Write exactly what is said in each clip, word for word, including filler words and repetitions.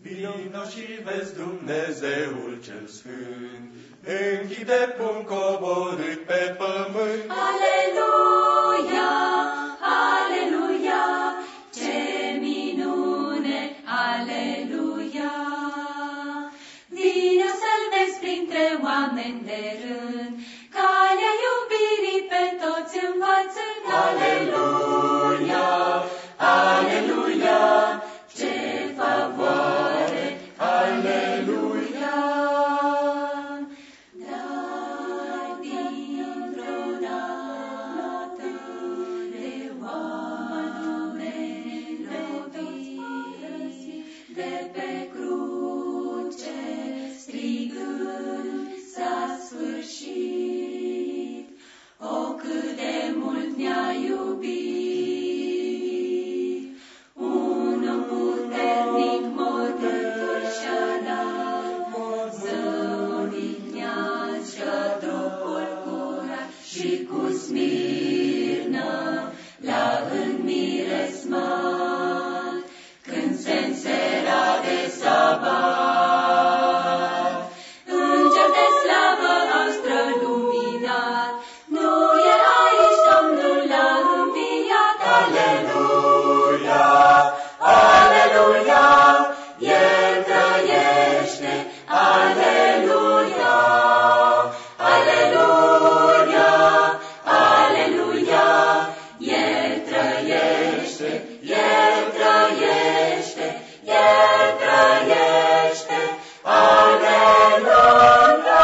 Vino și vezi Dumnezeul cel Sfânt, închide pun coborât pe pământ. Aleluia, aleluia, ce minune, aleluia. Vino să-L vezi printre oameni de rând, calea iubirii pe toți învățând. Aleluia, aleluia, ce favoare, aleluia. Dar dintr-o dată de oameni loviți, de pe cruce strigând s-a sfârșit. O, cât de mult ne-a iubit, un om puternic mormântul și-a dat, să odihnească trupul curat și cu smirnă la înmiresmat, când se însera de sabat. Îngeri de slavă au străluminat, nu e aici Domnul l-a înviat. Aleluia, aleluia, El trăiește. Aleluia, aleluia, aleluia, El trăiește, El trăiește, El trăiește. Aleluia.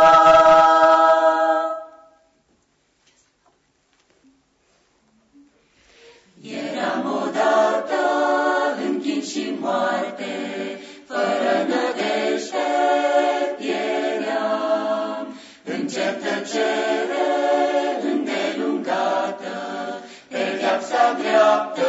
Eram odată în chin și moarte, fără nădejde pieream. În cer tăcere îndelungată, pedeapsa dreaptă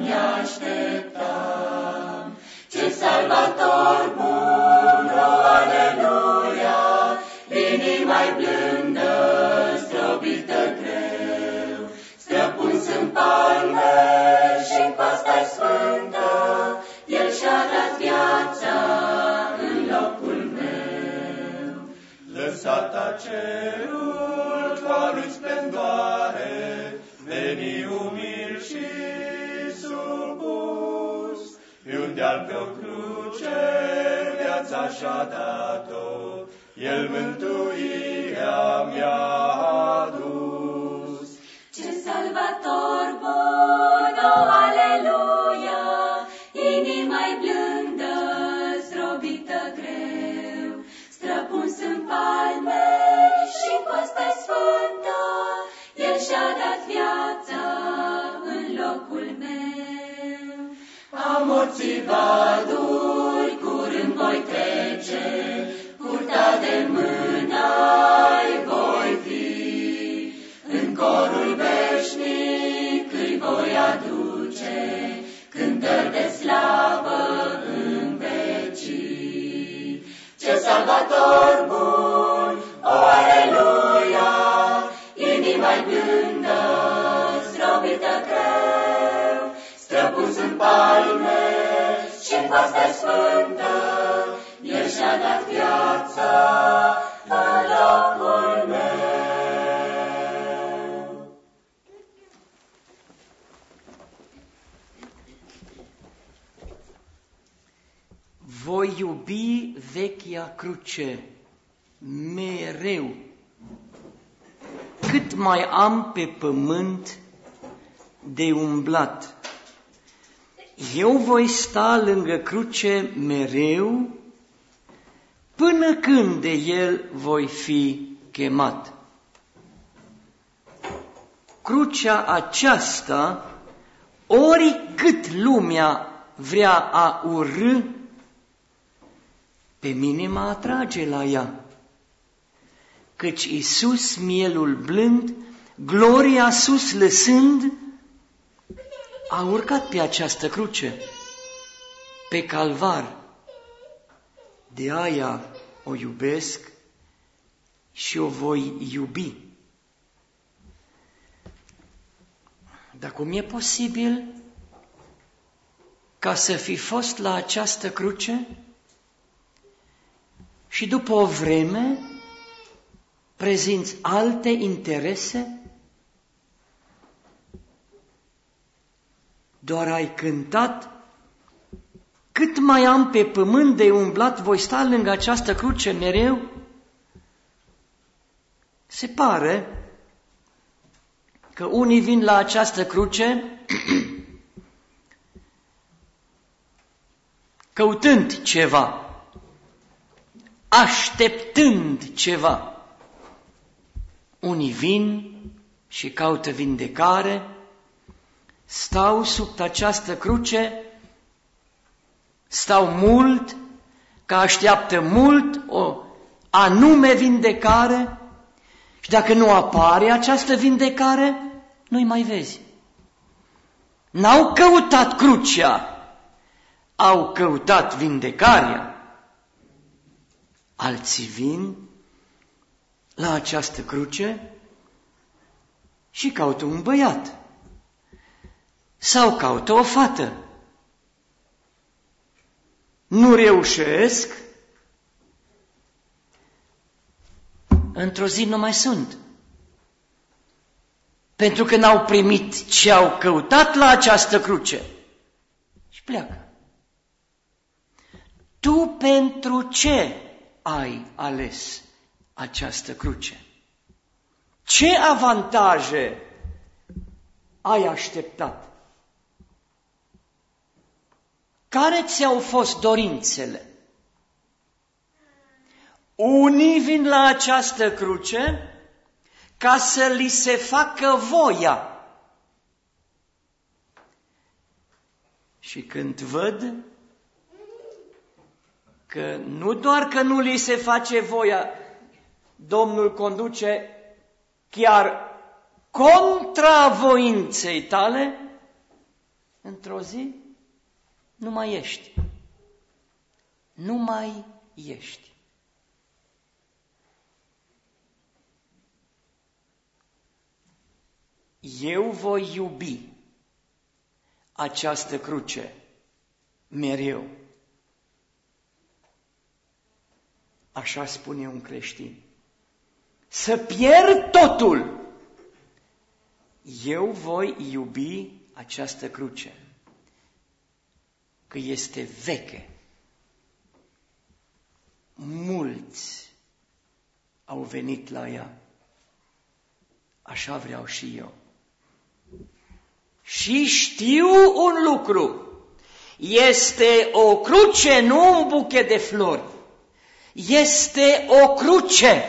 mi-așteptam. Ce salvator bun, o, aleluia, inima-i blândă, zdrobită greu, străpuns în palme și-n coasta-i sfântă, El și-a dat viața în locul meu. Lăsat cerul cu a lui splendoare, veni umil și supus, pe un deal pe o cruce viața și-a dat-o, El mântuirea mi-a adus. Ce salvator bun, o, aleluia, inima-i blândă, zdrobită greu, străpuns în palme și-n coasta-i sfântă, El și-a dat viața în locul meu. A morții Vaduri curând voi trece, purtat de mâna-i voi fi, în corul veșnic îi voi aduce, cântări de slavă în vecii. Ce salvator bun, o, aleluia, inima-i blândă, zdrobită greu, străpuns în palme și-n coasta-i sfântă, El și-a dat viața în locul meu. Voi iubi vechea cruce mereu, cât mai am pe pământ de umblat. Eu voi sta lângă cruce mereu, până când de El voi fi chemat. Crucea aceasta, oricât lumea vrea a urâ, pe mine mă atrage la ea, căci Iisus, mielul blând, gloria sus lăsând, a urcat pe această cruce, pe calvar. De aia o iubesc și o voi iubi. Dar cum e posibil ca să fi fost la această cruce și după o vreme prezinți alte interese? Doar ai cântat: cât mai am pe pământ de umblat, voi sta lângă această cruce mereu? Se pare că unii vin la această cruce căutând ceva, așteptând ceva. Unii vin și caută vindecare, stau sub această cruce, stau mult, că așteaptă mult o anume vindecare și dacă nu apare această vindecare, nu-i mai vezi. N-au căutat crucea, au căutat vindecarea. Alții vin la această cruce și caută un băiat sau caută o fată. Nu reușesc, într-o zi nu mai sunt. Pentru că n-au primit ce au căutat la această cruce și pleacă. Tu pentru ce ai ales această cruce? Ce avantaje ai așteptat? Care ți-au fost dorințele? Unii vin la această cruce ca să li se facă voia. Și când văd că nu doar că nu li se face voia, Domnul conduce chiar contra voinței tale, într-o zi nu mai ești. Nu mai ești. Eu voi iubi această cruce mereu. Așa spune un creștin. Să pierd totul. Eu voi iubi această cruce, că este veche. Mulți au venit la ea. Așa vreau și eu. Și știu un lucru. Este o cruce, nu un buchet de flori. Este o cruce.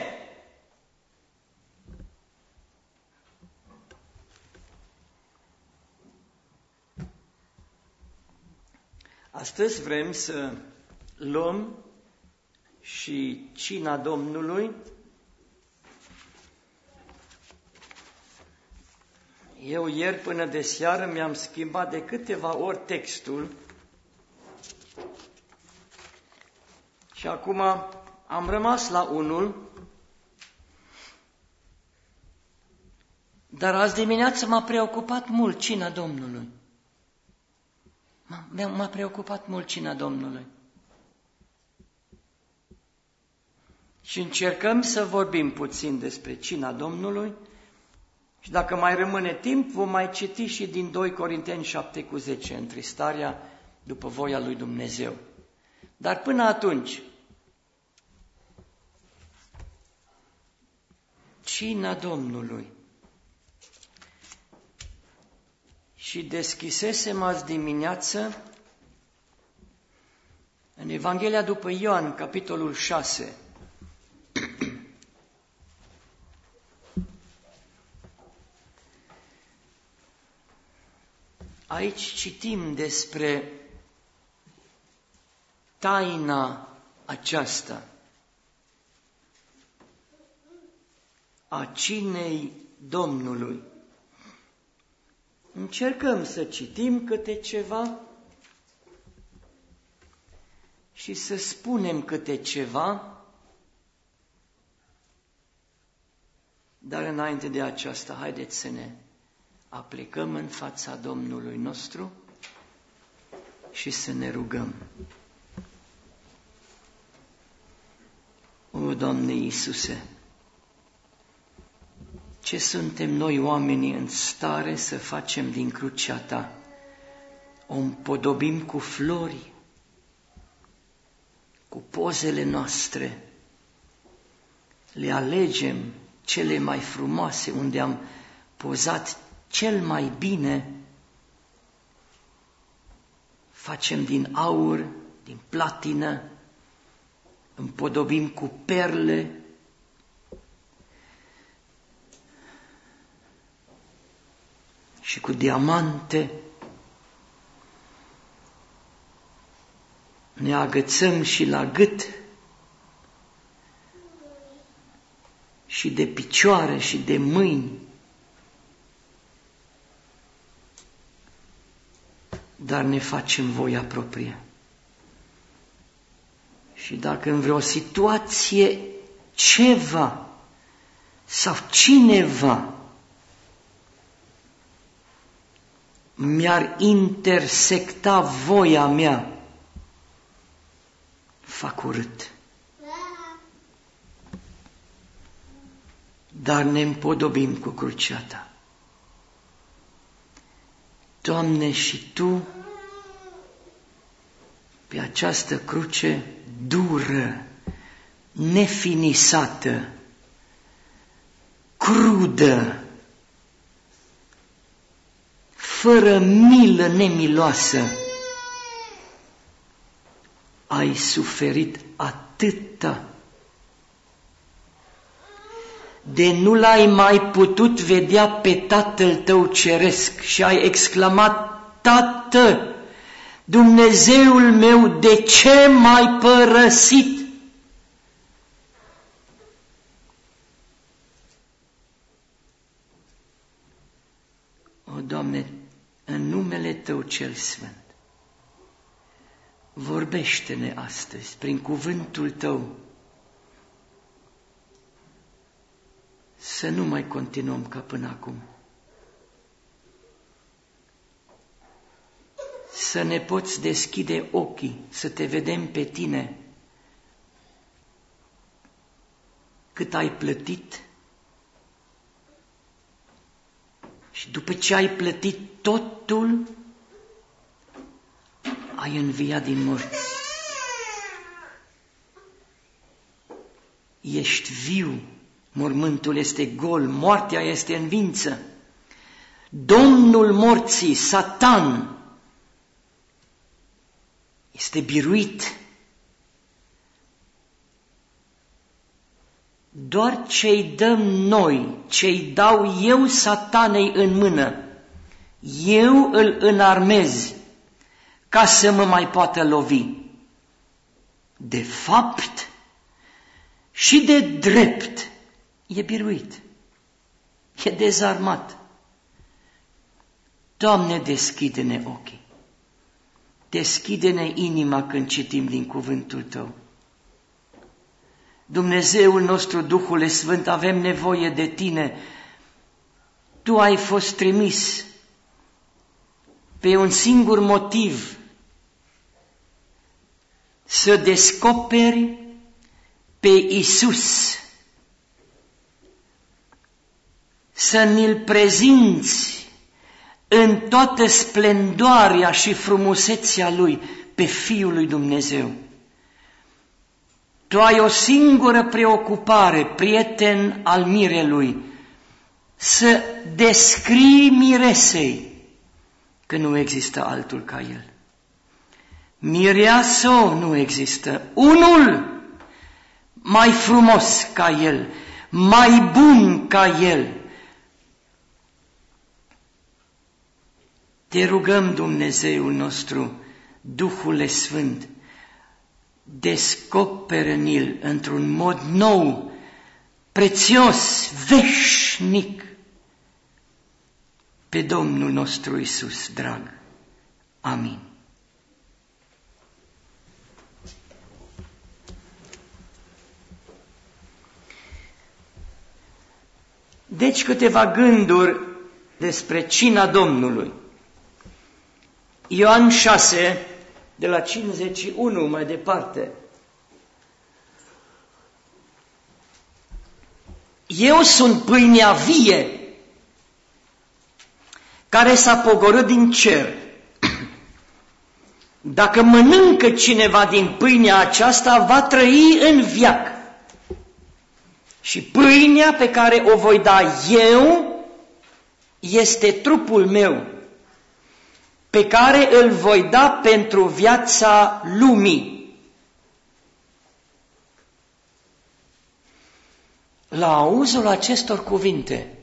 Astăzi vrem să luăm și cina Domnului. Eu ieri până de seară mi-am schimbat de câteva ori textul și acum am rămas la unul, dar azi dimineață m-a preocupat mult cina Domnului. M-a, m-a preocupat mult cina Domnului. Și încercăm să vorbim puțin despre cina Domnului și dacă mai rămâne timp, vom mai citi și din doi Corinteni șapte cu zece, întristarea după voia lui Dumnezeu. Dar până atunci, cina Domnului. Și deschisesem azi dimineață în Evanghelia după Ioan, capitolul șase. Aici citim despre taina aceasta a cinei Domnului. Încercăm să citim câte ceva și să spunem câte ceva, dar înainte de aceasta, haideți să ne aplicăm în fața Domnului nostru și să ne rugăm. O, Doamne Iisuse, ce suntem noi oamenii în stare să facem din crucea Ta? O împodobim cu flori, cu pozele noastre, le alegem cele mai frumoase, unde am pozat cel mai bine, facem din aur, din platină, împodobim cu perle, și cu diamante, ne agățăm și la gât, și de picioare, și de mâini. Dar ne facem voia proprie. Și dacă în vreo situație ceva sau cineva mi-ar intersecta voia mea, fac urât. Dar ne împodobim cu crucea Ta. Doamne, și Tu, pe această cruce dură, nefinisată, crudă, fără milă nemiloasă, ai suferit atâta, de nu l-ai mai putut vedea pe Tatăl Tău ceresc și ai exclamat: Tată, Dumnezeul meu, de ce m-ai părăsit? O, Doamne, în numele Tău cel sfânt, vorbește-ne astăzi prin cuvântul Tău, să nu mai continuăm ca până acum. Să ne poți deschide ochii, să Te vedem pe Tine, cât ai plătit și după ce ai plătit totul, ai înviat din morți. Ești viu, mormântul este gol, moartea este învinsă. Domnul morții, Satan, este biruit. Doar ce-i dăm noi, ce-i dau eu Satanei în mână, eu îl înarmez ca să mă mai poată lovi. De fapt și de drept e biruit, e dezarmat. Doamne, deschide-ne ochii, deschide-ne inima când citim din cuvântul Tău. Dumnezeul nostru, Duhule Sfânt, avem nevoie de Tine. Tu ai fost trimis pe un singur motiv, să descoperi pe Iisus, să ni-L prezinți în toată splendoarea și frumusețea Lui, pe Fiul lui Dumnezeu. Tu ai o singură preocupare, prieten al mirelui, să descrii miresei că nu există altul ca El. Mireasă nu există, unul mai frumos ca El, mai bun ca El. Te rugăm, Dumnezeul nostru, Duhule Sfânt, descoperă-ni-L într-un mod nou, prețios, veșnic, pe Domnul nostru Iisus drag. Amin. Deci câteva gânduri despre cina Domnului. Ioan șase, de la cincizeci și unu mai departe. Eu sunt pâinea vie care s-a pogorât din cer. Dacă mănâncă cineva din pâinea aceasta, va trăi în veac. Și pâinea pe care o voi da eu este trupul meu, pe care îl voi da pentru viața lumii. La auzul acestor cuvinte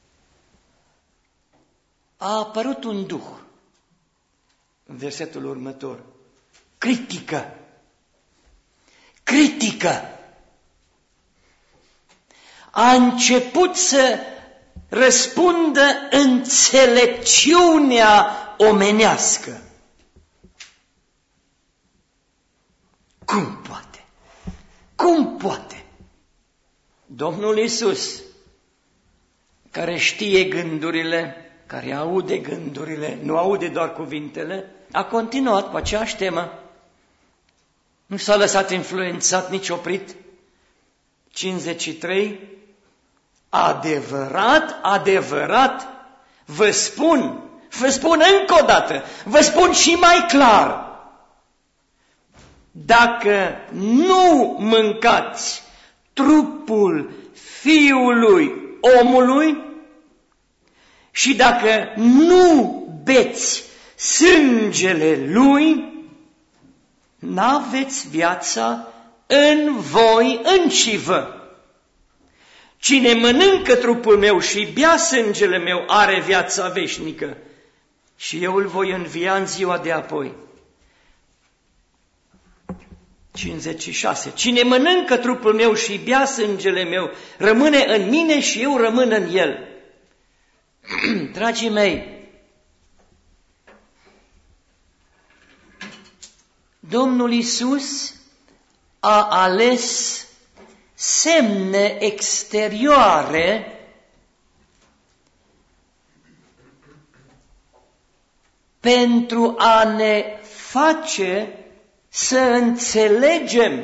a apărut un duh în versetul următor. Critică. Critică. A început să răspundă înțelepciunea omenească. Cum poate? Cum poate? Domnul Iisus, care știe gândurile, care aude gândurile, nu aude doar cuvintele, a continuat cu aceeași temă. Nu s-a lăsat influențat, nici oprit. cincizeci și trei. Adevărat, adevărat, vă spun, vă spun încă o dată, vă spun și mai clar. Dacă nu mâncați trupul Fiului omului și dacă nu beți sângele Lui, n-aveți viața în voi înșivă. Cine mănâncă trupul meu și bea sângele meu are viața veșnică și eu îl voi învia în ziua de apoi. cincizeci și șase. Cine mănâncă trupul meu și bea sângele meu rămâne în mine și eu rămân în el. Dragii mei, Domnul Iisus a ales semne exterioare pentru a ne face să înțelegem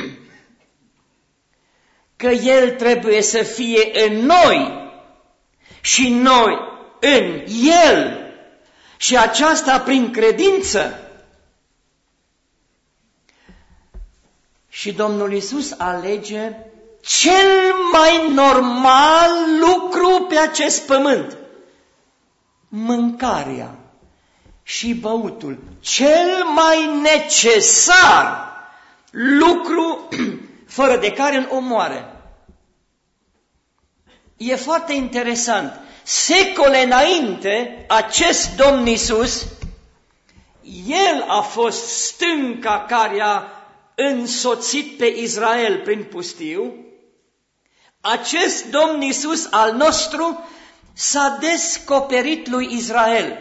că El trebuie să fie în noi și noi în El și aceasta prin credință. Și Domnul Iisus alege cel mai normal lucru pe acest pământ, mâncarea și băutul, cel mai necesar lucru fără de care îl omoară. E foarte interesant. Secole înainte, acest Domn Iisus, El a fost stânca care a însoțit pe Israel prin pustiu. Acest Domn Iisus al nostru s-a descoperit lui Israel.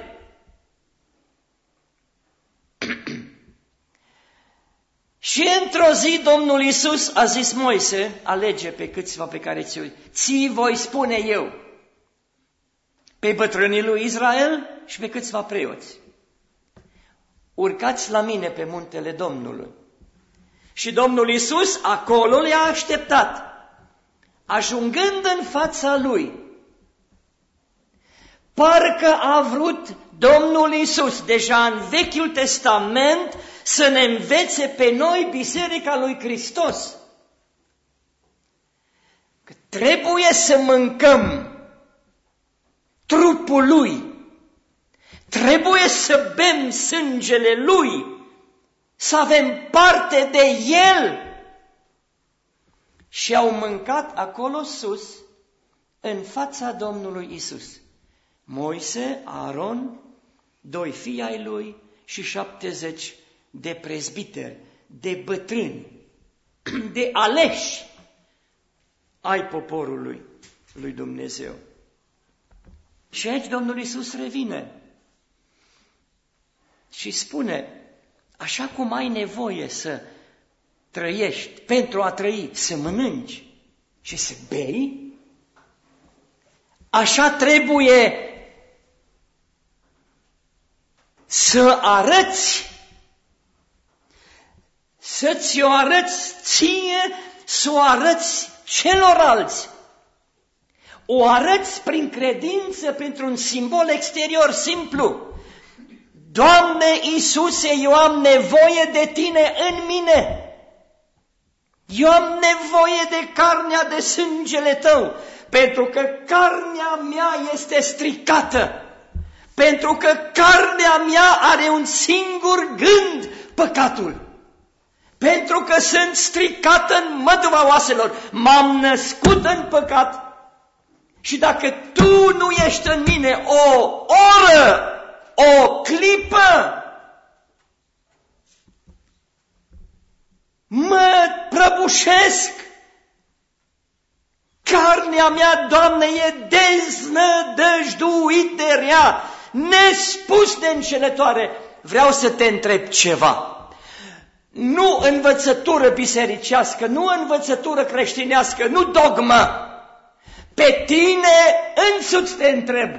Și într-o zi Domnul Iisus a zis: Moise, alege pe câțiva pe care ți-o ți voi spune eu, pe bătrânii lui Israel și pe câțiva preoți. Urcați la mine pe muntele Domnului. Și Domnul Iisus acolo le-a așteptat. Ajungând în fața lui, parcă a vrut Domnul Iisus, deja în Vechiul Testament, să ne învețe pe noi, Biserica lui Hristos, că trebuie să mâncăm trupul Lui, trebuie să bem sângele Lui, să avem parte de El. Și au mâncat acolo sus, în fața Domnului Iisus. Moise, Aaron, doi fii ai lui și șaptezeci de prezbiteri, de bătrâni, de aleși ai poporului lui Dumnezeu. Și aici Domnul Iisus revine și spune: așa cum ai nevoie să trăiești, pentru a trăi, să mănânci și să bei, așa trebuie să arăți să ți-o arăți ție, să o arăți celorlalți. O arăți prin credință, printr-un simbol exterior simplu. Doamne Iisuse, eu am nevoie de Tine în mine. Eu am nevoie de carnea, de sângele Tău, pentru că carnea mea este stricată. Pentru că carnea mea are un singur gând, păcatul. Pentru că sunt stricată în măduva oaselor, m-am născut în păcat. Și dacă Tu nu ești în mine o oră, o clipă, mă prăbușesc. Carnea mea, Doamne, e deznădăjduit de rea, nespus de înșelătoare. Vreau să te întreb ceva. Nu învățătură bisericească, nu învățătură creștinească, nu dogmă. Pe tine însuți te întreb.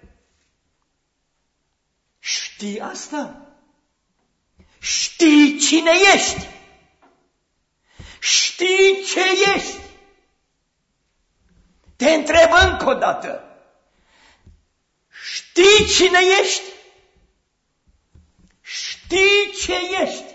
Știi asta? Știi cine ești? Știi ce ești? Te întreb încă o dată. Știi cine ești? Știi ce ești?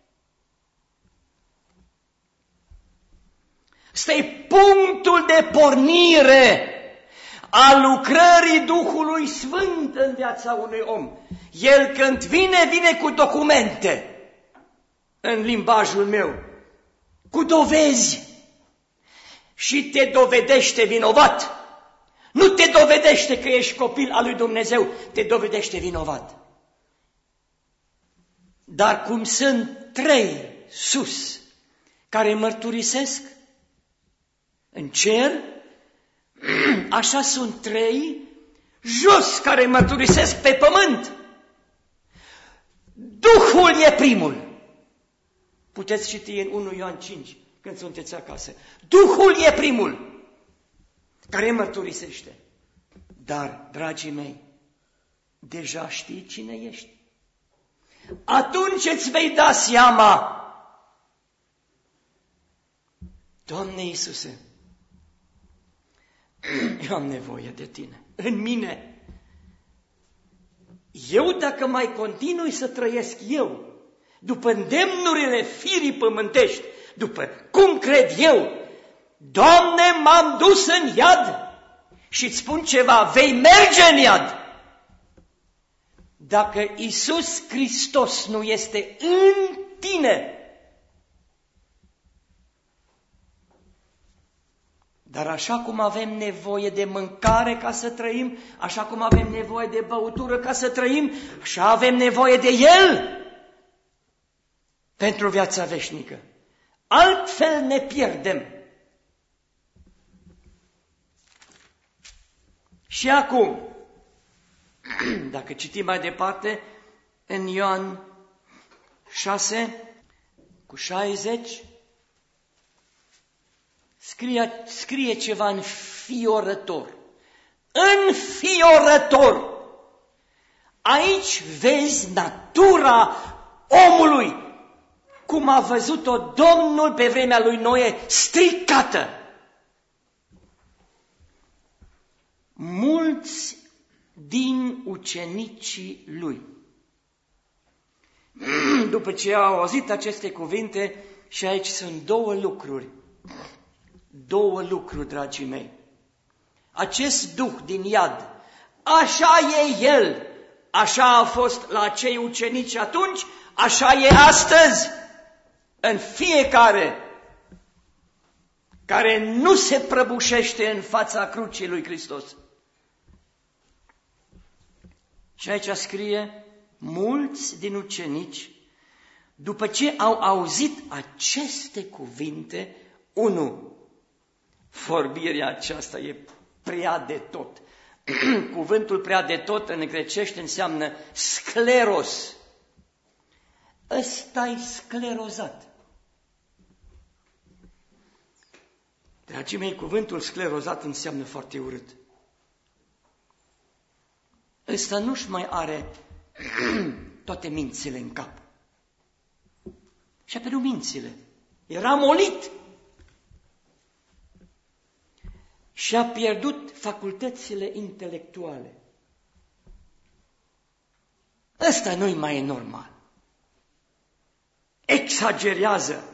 Ăsta-i punctul de pornire a lucrării Duhului Sfânt în viața unui om. El când vine, vine cu documente, în limbajul meu, cu dovezi și te dovedește vinovat. Nu te dovedește că ești copil al lui Dumnezeu, te dovedește vinovat. Dar cum sunt trei sus care mărturisesc în cer, așa sunt trei jos care mărturisesc pe pământ. Duhul e primul. Puteți citi în unu Ioan cinci, când sunteți acasă. Duhul e primul care mărturisește. Dar, dragii mei, deja știi cine ești. Atunci îți vei da seama. Doamne Iisuse, eu am nevoie de Tine, în mine. Eu, dacă mai continui să trăiesc eu, după îndemnurile firii pământești, după cum cred eu, Doamne, m-am dus în iad și îți spun ceva, vei merge în iad. Dacă Iisus Hristos nu este în tine, dar așa cum avem nevoie de mâncare ca să trăim, așa cum avem nevoie de băutură ca să trăim, așa avem nevoie de El pentru viața veșnică. Altfel ne pierdem. Și acum, dacă citim mai departe, în Ioan șase, cu șaizeci, scrie, scrie ceva înfiorător. Înfiorător! Aici vezi natura omului, cum a văzut-o Domnul pe vremea lui Noe, stricată. Mulți din ucenicii lui, după ce au auzit aceste cuvinte, și aici sunt două lucruri, două lucruri, dragii mei. Acest duh din iad, așa e el, așa a fost la acei ucenici atunci, așa e astăzi, în fiecare care nu se prăbușește în fața crucii lui Hristos. Și aici scrie, mulți din ucenici, după ce au auzit aceste cuvinte, unu, vorbirea aceasta e prea de tot. Cuvântul prea de tot în grecește înseamnă scleros. Ăsta-i sclerozat. Dragii mei, cuvântul sclerozat înseamnă foarte urât. Ăsta nu-și mai are toate mințile în cap. Și și-a pierdut mințile. Era molit. Și-a pierdut facultățile intelectuale. Ăsta nu-i mai e normal. Exagerează.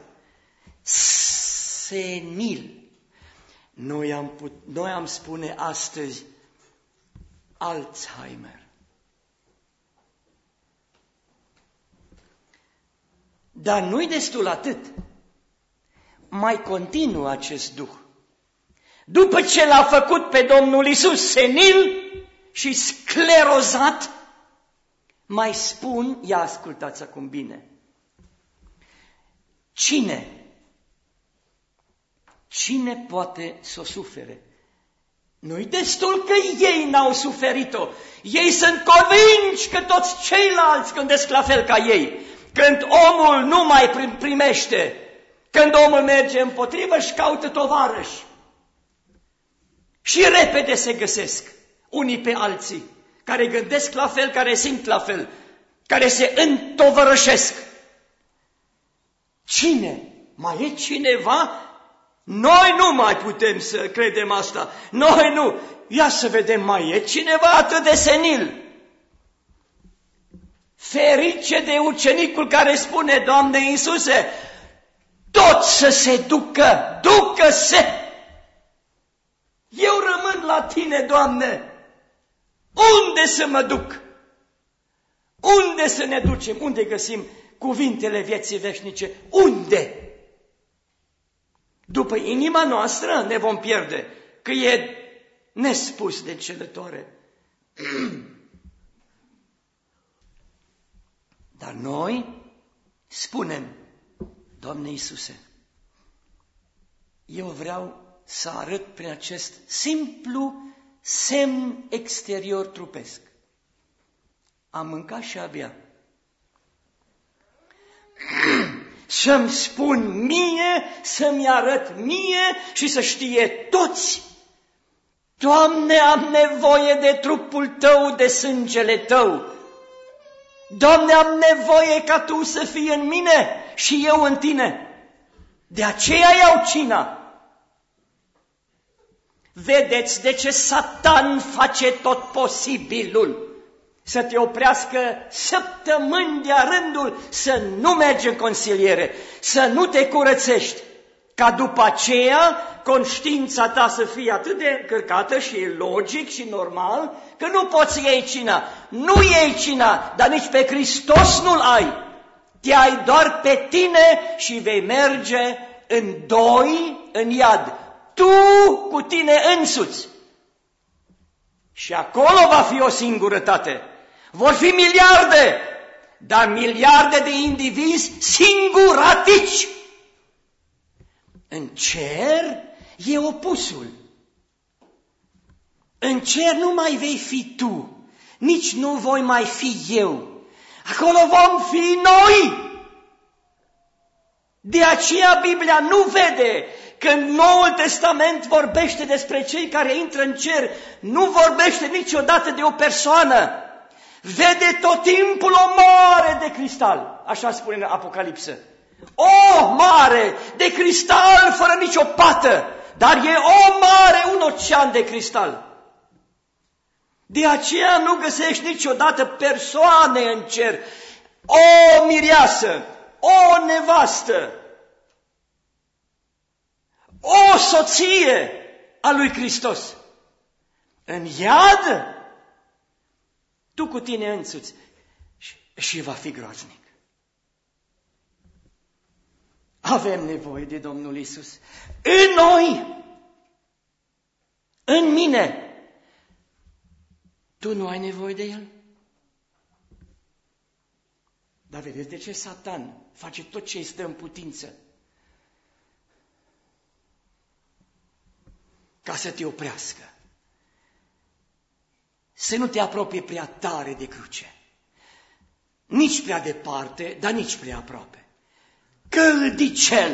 Senil. Noi am, put, noi am spune astăzi Alzheimer. Dar nu-i destul atât. Mai continuă acest duh. După ce l-a făcut pe Domnul Iisus senil și sclerozat, mai spun, ia ascultați acum bine, cine? Cine poate să o sufere? Nu-i destul că ei n-au suferit-o. Ei sunt convinși că toți ceilalți gândesc la fel ca ei. Când omul nu mai primește, când omul merge împotrivă, își caută tovarăși. Și repede se găsesc unii pe alții, care gândesc la fel, care simt la fel, care se întovărășesc. Cine? Mai e cineva? Noi nu mai putem să credem asta. Noi nu. Ia să vedem, mai e cineva atât de senil. Ferice de ucenicul care spune, Doamne Iisuse, tot să se ducă, ducă-se. Eu rămân la Tine, Doamne. Unde să mă duc? Unde să ne ducem? Unde găsim cuvintele vieții veșnice? Unde? După inima noastră ne vom pierde, că e nespus de încelătoare. Dar noi spunem, Doamne Iisuse, eu vreau să arăt prin acest simplu semn exterior trupesc. Am mâncat și abia. Să-mi spun mie, să-mi arăt mie și să știe toți. Doamne, am nevoie de trupul Tău, de sângele Tău. Doamne, am nevoie ca Tu să fii în mine și eu în Tine. De aceea iau cina. Vedeți de ce Satan face tot posibilul să te oprească săptămâni de-a rândul, să nu mergi în consiliere, să nu te curățești, ca după aceea conștiința ta să fie atât de cărcată și e logic și normal, că nu poți să iei cina. Nu iei cina, dar nici pe Hristos nu-L ai. Te ai doar pe tine și vei merge în doi, în iad. Tu cu tine însuți. Și acolo va fi o singurătate. Vor fi miliarde, dar miliarde de indivizi singuratici. În cer e opusul. În cer nu mai vei fi tu, nici nu voi mai fi eu. Acolo vom fi noi. De aceea Biblia nu vede că în Noul Testament vorbește despre cei care intră în cer, nu vorbește niciodată de o persoană. Vede tot timpul o mare de cristal, așa spune în Apocalipsă. O mare de cristal fără nicio pată, dar e o mare, un ocean de cristal. De aceea nu găsești niciodată persoane în cer, o mireasă, o nevastă, o soție a lui Hristos. În iad, tu cu tine însuți și, și va fi groaznic. Avem nevoie de Domnul Iisus în noi, în mine. Tu nu ai nevoie de El? Dar vedeți de ce Satan face tot ce îi stă în putință? Ca să te oprească. Să nu te apropie prea tare de cruce. Nici prea departe, dar nici prea aproape. Căldicel.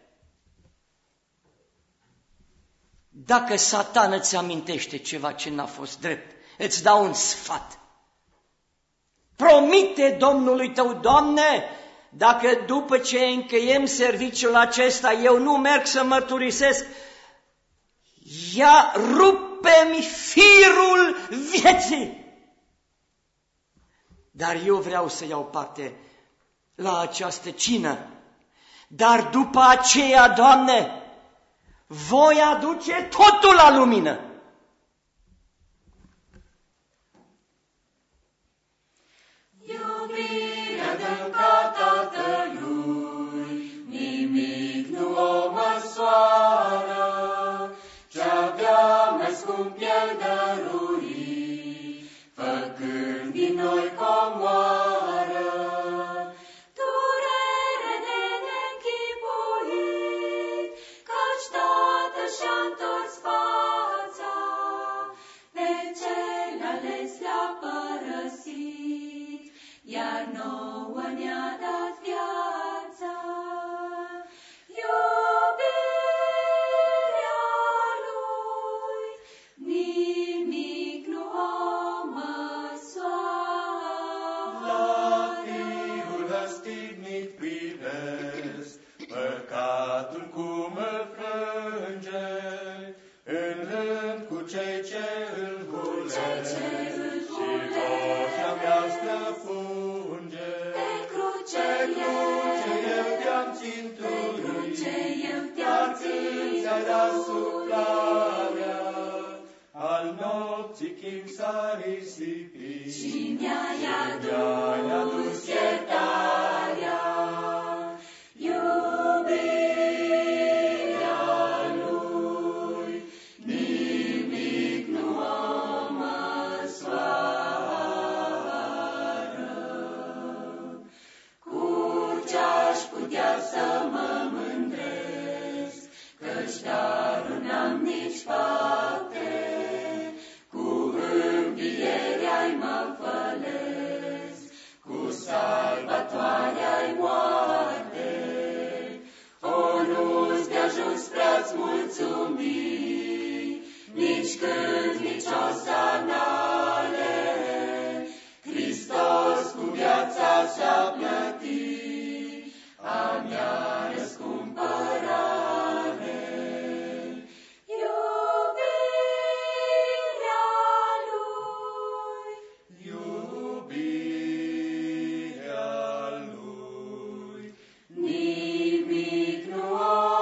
Dacă Satan îți amintește ceva ce n-a fost drept, îți dau un sfat. Promite Domnului tău, Doamne, dacă după ce încheiem serviciul acesta eu nu merg să mărturisesc, ea rupe-mi firul vieții. Dar eu vreau să iau parte la această cină. Dar după aceea, Doamne, voi aduce totul la lumină. Iubirea dă ca Tatălui, nimic nu o măsoară, ce-abia mai scump El dărui, făcând din noi comoară. Durere de neînchipuit, căci Tatăl și-a întors fața, pe cel ales le-a părăsit, iar nouă ne-a dat viața. Iubirea Lui nimic nu o măsoară. La Fiul răstignit privesc, păcatul cum îl frânge, în rând cu cei ce îl hulesc, și vocea mea străpunge. Pe cruce eu te-am țintuit, te-am ți-ai dat suflarea, al nopții chip s-a risipit, și mi-ai mi-ai adus iertarea. Iubirea Lui nimic nu o măsoară. Cu ce-aș putea să mă mândresc, căci darul n-am nici fapte, cu învierea-i mă fălesc, cu salvatoarea-i moarte. O, nu-ți de-ajuns prea-ți mulțumi, nici când, nici o sanale. Hristos cu viața s-a plătit, a mea răscumpărare. Iubirea Lui iubirea Lui. nimic nu o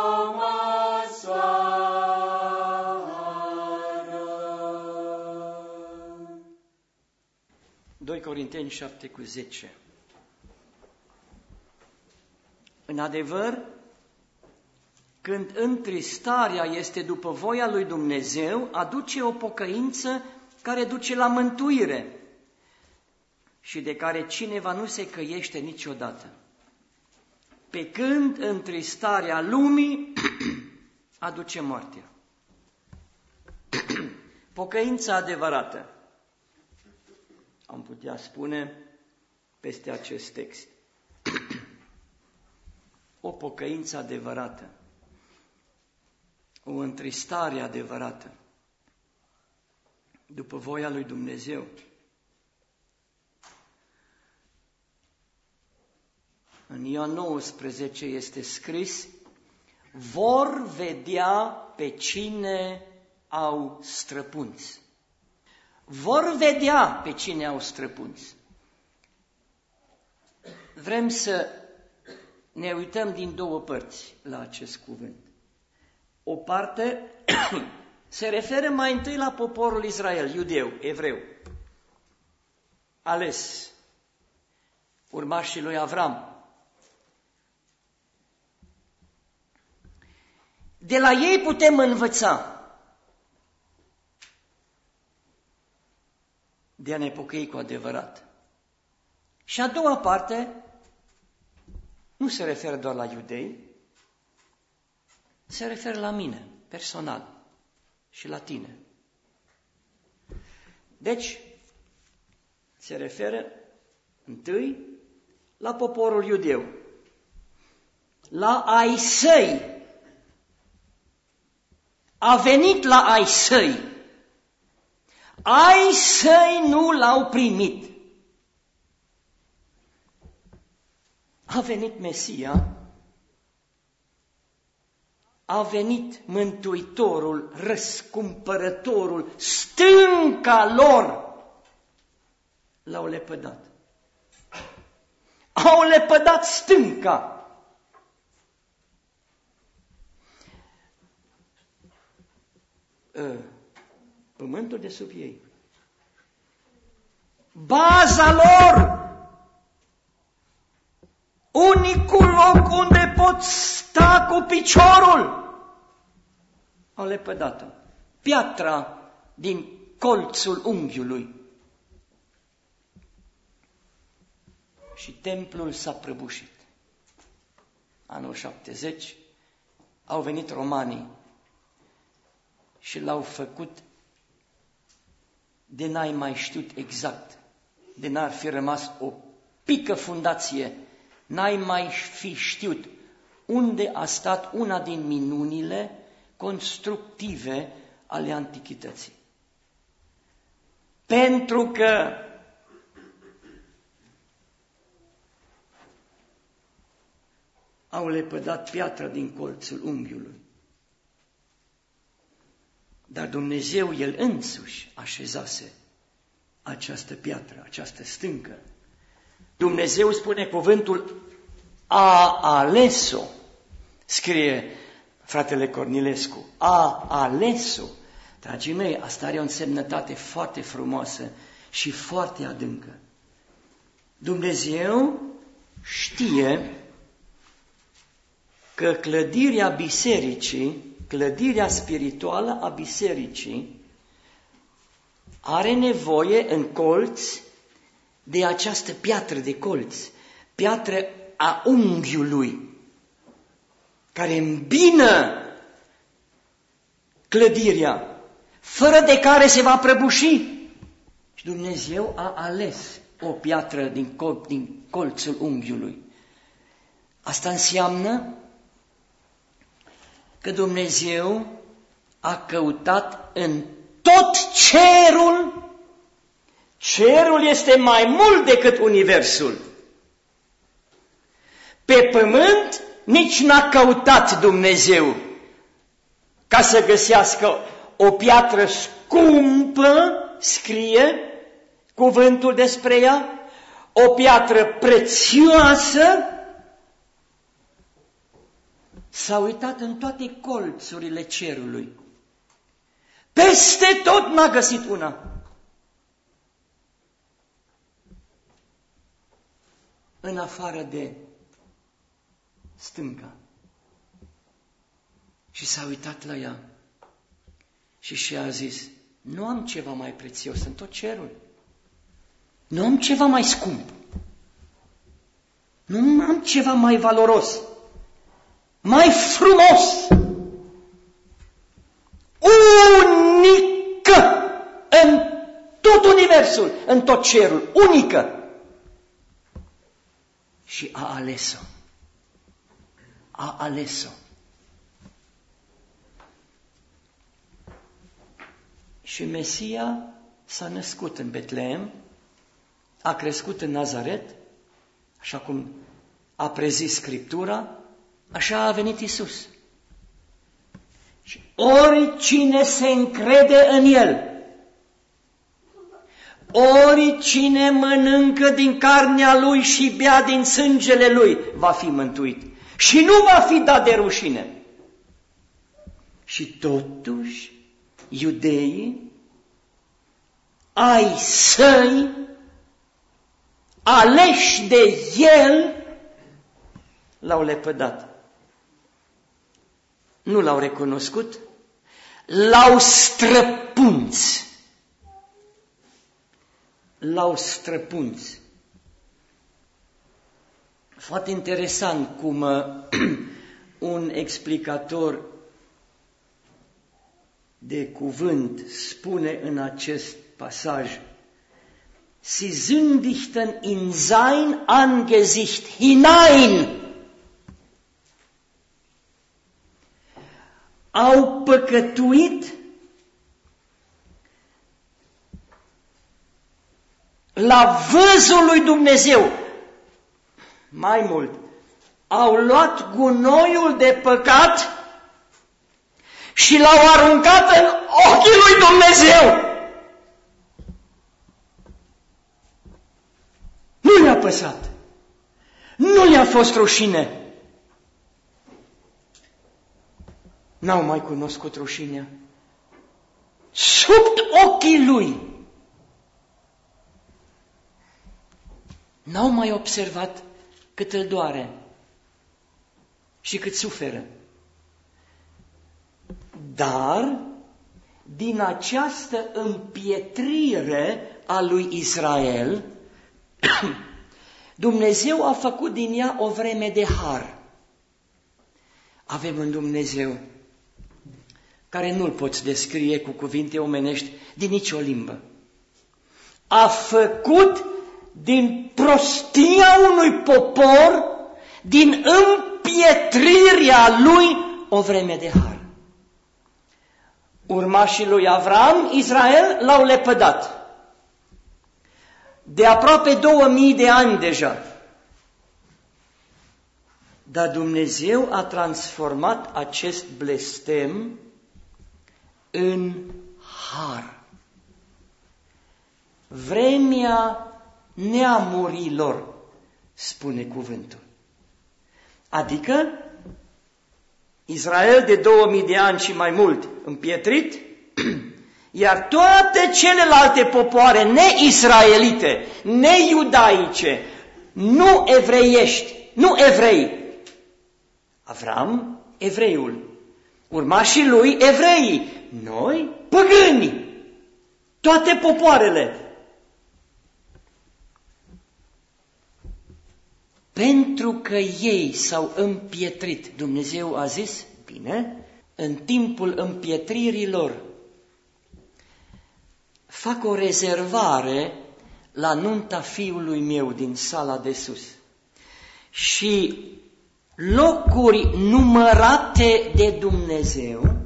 măsoară. doi Corinteni șapte cu zece. În adevăr, când întristarea este după voia lui Dumnezeu, aduce o pocăință care duce la mântuire și de care cineva nu se căiește niciodată. Pe când întristarea lumii aduce moartea. Pocăința adevărată, am putea spune peste acest text. O pocăință adevărată, o întristare adevărată, după voia lui Dumnezeu. În Ioan nouăsprezece este scris: vor vedea pe cine au străpunți. Vor vedea pe cine au străpunți. Vrem să ne uităm din două părți la acest cuvânt. O parte se referă mai întâi la poporul Israel, iudeu, evreu, ales, urmașii lui Avram. De la ei putem învăța de a ne pocăi cu adevărat. Și a doua parte nu se referă doar la iudei, se referă la mine, personal, și la tine. Deci, se referă întâi la poporul iudeu, la ai săi. A venit la ai săi. Ai săi nu l-au primit. A venit Mesia, a venit Mântuitorul, răscumpărătorul, stânca lor, l-au lepădat. Au lepădat stânca. Pământul de sub ei. Baza lor. Unicul loc unde pot sta cu piciorul. Au lepădat-o. Piatra din colțul unghiului. Și templul s-a prăbușit. Anul șaptezeci au venit romanii și l-au făcut de n-ai mai știut exact, de n-ar fi rămas o pică fundație, n-ai mai fi știut unde a stat una din minunile constructive ale antichității. Pentru că au lepădat piatra din colțul unghiului. Dar Dumnezeu El însuși așezase această piatră, această stâncă. Dumnezeu, spune cuvântul, a ales-o, scrie fratele Cornilescu, a ales-o. Dragii mei, asta are o însemnătate foarte frumoasă și foarte adâncă. Dumnezeu știe că clădirea bisericii, clădirea spirituală a bisericii, are nevoie în colț de această piatră de colț, piatră a unghiului, care îmbină clădirea, fără de care se va prăbuși. Și Dumnezeu a ales o piatră din, col- din colțul unghiului. Asta înseamnă că Dumnezeu a căutat în tot cerul. Cerul este mai mult decât universul. Pe pământ nici n-a căutat Dumnezeu ca să găsească o piatră scumpă, scrie cuvântul despre ea, o piatră prețioasă. S-a uitat în toate colțurile cerului. Peste tot n-a găsit una. În afară de stânca. Și s-a uitat la ea și și-a zis, nu am ceva mai prețios în tot cerul. Nu am ceva mai scump. Nu am ceva mai valoros. Mai frumos, unică în tot universul, în tot cerul, unică. Și a ales-o. A ales-o. Și Mesia s-a născut în Betleem, a crescut în Nazaret, așa cum a prezis Scriptura, așa a venit Iisus. Și oricine se încrede în El, oricine mănâncă din carnea Lui și bea din sângele Lui, va fi mântuit. Și nu va fi dat de rușine. Și totuși, iudeii, ai săi, aleși de El, l-au lepădat. Nu l-au recunoscut, l-au străpunț. L-au străpunț. Foarte interesant cum un explicator de cuvânt spune în acest pasaj: Sie sündigten in sein Angesicht hinein. Au păcătuit la văzul lui Dumnezeu. Mai mult, au luat gunoiul de păcat și l-au aruncat în ochii lui Dumnezeu. Nu le-a păsat. Nu le-a fost rușine. N-au mai cunoscut rușinea. Sub ochii lui. N-au mai observat cât îl doare și cât suferă. Dar, din această împietrire a lui Israel, Dumnezeu a făcut din ea o vreme de har. Avem un Dumnezeu care nu-l poți descrie cu cuvinte omenești din nicio limbă. A făcut din prostia unui popor, din împietrirea lui, o vreme de har. Urmașii lui Avram, Israel, l-au lepădat. De aproape două mii de ani deja. Dar Dumnezeu a transformat acest blestem în har. Vremea neamurilor, spune cuvântul. Adică Israel de două mii de ani și mai mult împietrit, iar toate celelalte popoare neisraelite, neiudaice, nu evreiești, nu evrei. Avram, evreiul, urmașii lui, evreii, noi, păgâni, toate popoarele. Pentru că ei s-au împietrit, Dumnezeu a zis, bine, în timpul împietririi lor, fac o rezervare la nunta fiului meu din sala de sus. Și locuri numărate de Dumnezeu,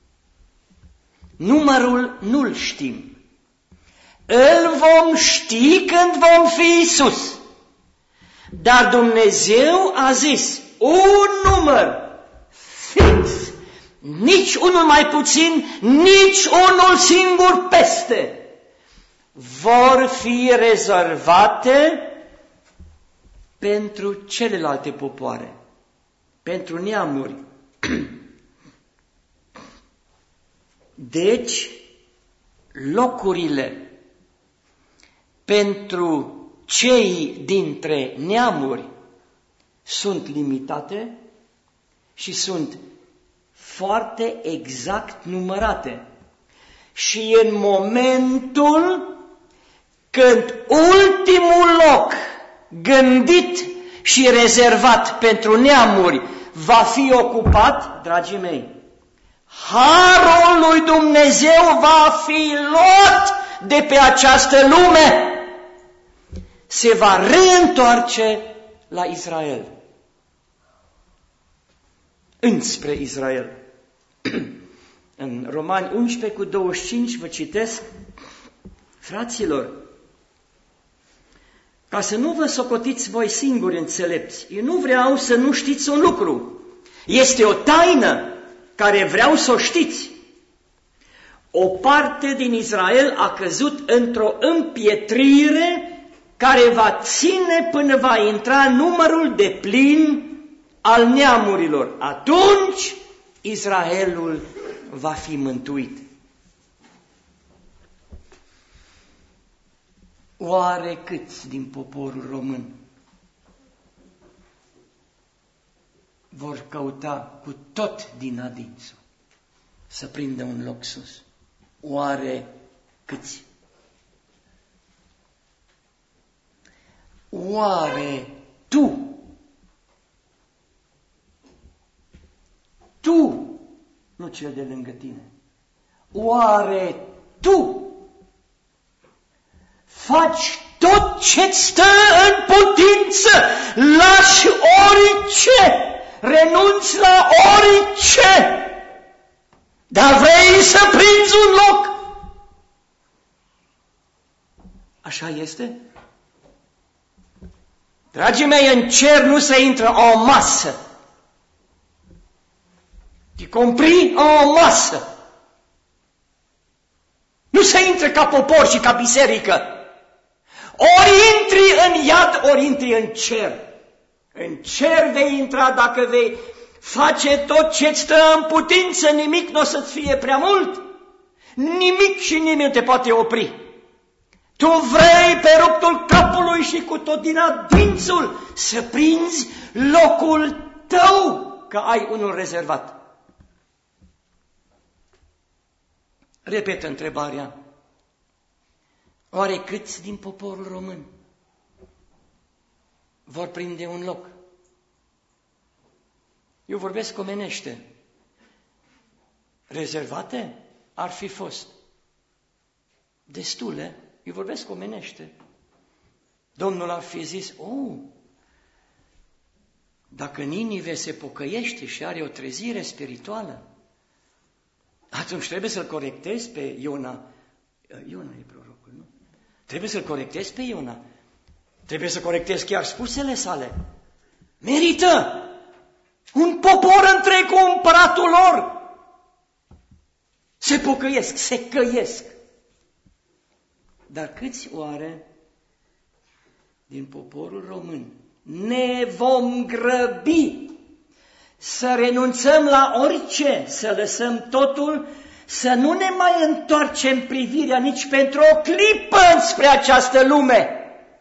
numărul nu-l știm. Îl vom ști când vom fi sus. Dar Dumnezeu a zis un număr fix, nici unul mai puțin, nici unul singur peste, vor fi rezervate pentru celelalte popoare, pentru neamuri. Deci, locurile pentru cei dintre neamuri sunt limitate și sunt foarte exact numărate. Și în momentul când ultimul loc gândit și rezervat pentru neamuri va fi ocupat, dragii mei, harul lui Dumnezeu va fi luat de pe această lume. Se va reîntoarce la Israel. Înspre Israel. În Romani unsprezece cu douăzeci și cinci vă citesc: fraților, ca să nu vă socotiți voi singuri înțelepți, eu nu vreau să nu știți un lucru. Este o taină care vreau să o știți. O parte din Israel a căzut într-o împietrire care va ține până va intra numărul de plin al neamurilor. Atunci Israelul va fi mântuit. Oare câți din poporul român vor căuta cu tot din adinsul să prindă un loc sus? Oare câți? Oare tu, tu, nu cel de lângă tine, oare tu faci tot ce-ți stă în putință, lași orice, renunți la orice, dar vrei să prinzi un loc? Așa este? Dragii mei, în cer nu se intră o masă. Ti compri? O masă. Nu se intră ca popor și ca biserică. Ori intri în iad, ori intri în cer. În cer vei intra dacă vei face tot ce-ți stă în putință, nimic nu o să-ți fie prea mult. Nimic și nimeni nu te poate opri. Tu vrei pe ruptul capului și cu tot din adințul să prinzi locul tău, că ai unul rezervat. Repet întrebarea. Oare câți din poporul român vor prinde un loc? Eu vorbesc omenește. Rezervate ar fi fost destule. Eu vorbesc omenește. Domnul ar fi zis, oh, dacă Ninive se pocăiește și are o trezire spirituală, atunci trebuie să-l corectezi pe Iona. Iona e prorocul, nu? Trebuie să-l corectezi pe Iona. Trebuie să corectezi chiar spusele sale. Merită! Un popor întreg cu împăratul lor se pocăiesc, se căiesc. Dar câți oare din poporul român ne vom grăbi să renunțăm la orice, să lăsăm totul, să nu ne mai întoarcem privirea nici pentru o clipă spre această lume,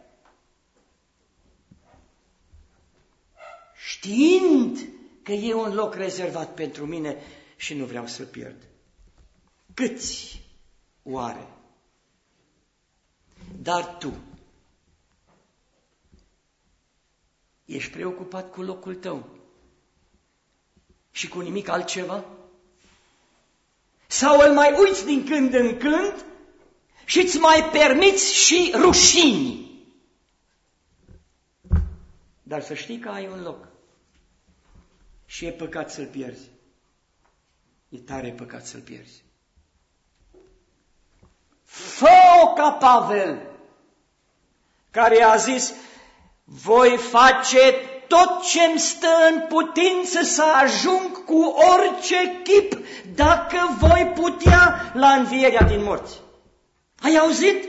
știind că e un loc rezervat pentru mine și nu vreau să-l pierd? Câți oare? Dar tu ești preocupat cu locul tău și cu nimic altceva? Sau îl mai uiți din când în când și îți mai permiți și rușini? Dar să știi că ai un loc și e păcat să-l pierzi. E tare păcat să-l pierzi. Fă-o ca Pavel, care a zis, voi face tot ce-mi stă în putință să ajung cu orice chip, dacă voi putea, la învierea din morți. Ai auzit?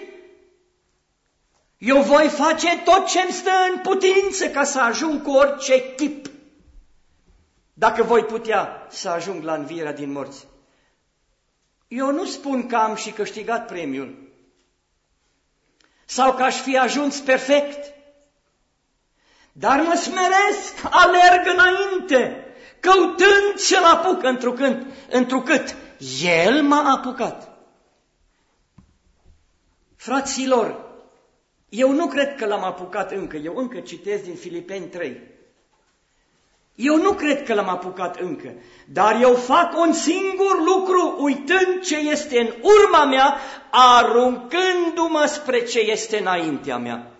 Eu voi face tot ce-mi stă în putință ca să ajung cu orice chip, dacă voi putea să ajung la învierea din morți. Eu nu spun că am și câștigat premiul sau că aș fi ajuns perfect, dar mă smeresc, alerg înainte, căutând ce-l apuc întrucât, întrucât el m-a apucat. Fraților, eu nu cred că l-am apucat încă, eu încă citesc din Filipeni trei. Eu nu cred că l-am apucat încă, dar eu fac un singur lucru, uitând ce este în urma mea, aruncându-mă spre ce este înaintea mea.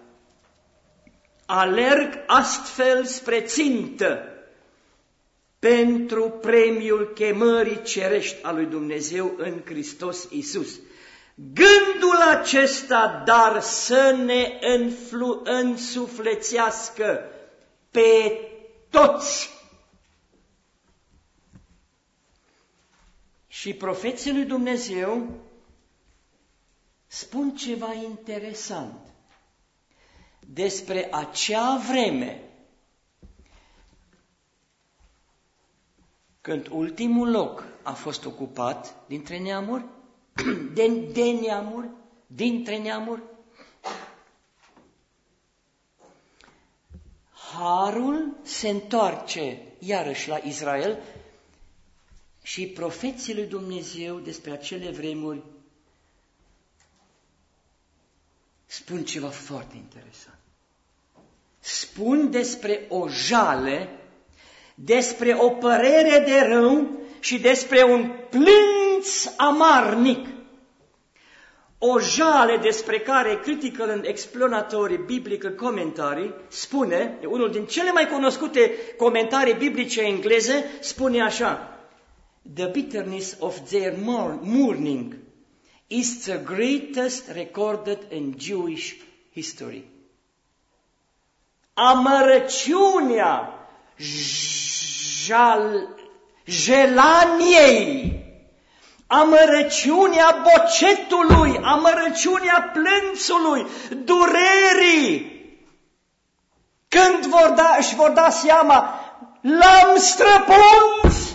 Alerg astfel spre țintă, pentru premiul chemării cerești a lui Dumnezeu în Hristos Iisus. Gândul acesta, dar să ne înflu- însuflețească pe toți. Și profeții lui Dumnezeu spun ceva interesant despre acea vreme când ultimul loc a fost ocupat dintre neamuri, de, de neamuri, dintre neamuri. Harul se întoarce iarăși la Israel și profeții lui Dumnezeu despre acele vremuri spun ceva foarte interesant. Spun despre o jale, despre o părere de rău și despre un plânț amarnic. O jale despre care Critical and Explanatory Biblical Commentary spune, e unul din cele mai cunoscute comentarii biblice engleze, spune așa: The bitterness of their mourning is the greatest recorded in Jewish history. amărăciunea jal, jelaniei, amărăciunea bocetului, amărăciunea plânțului, durerii, când vor da, își vor da seama, l-am străpuns,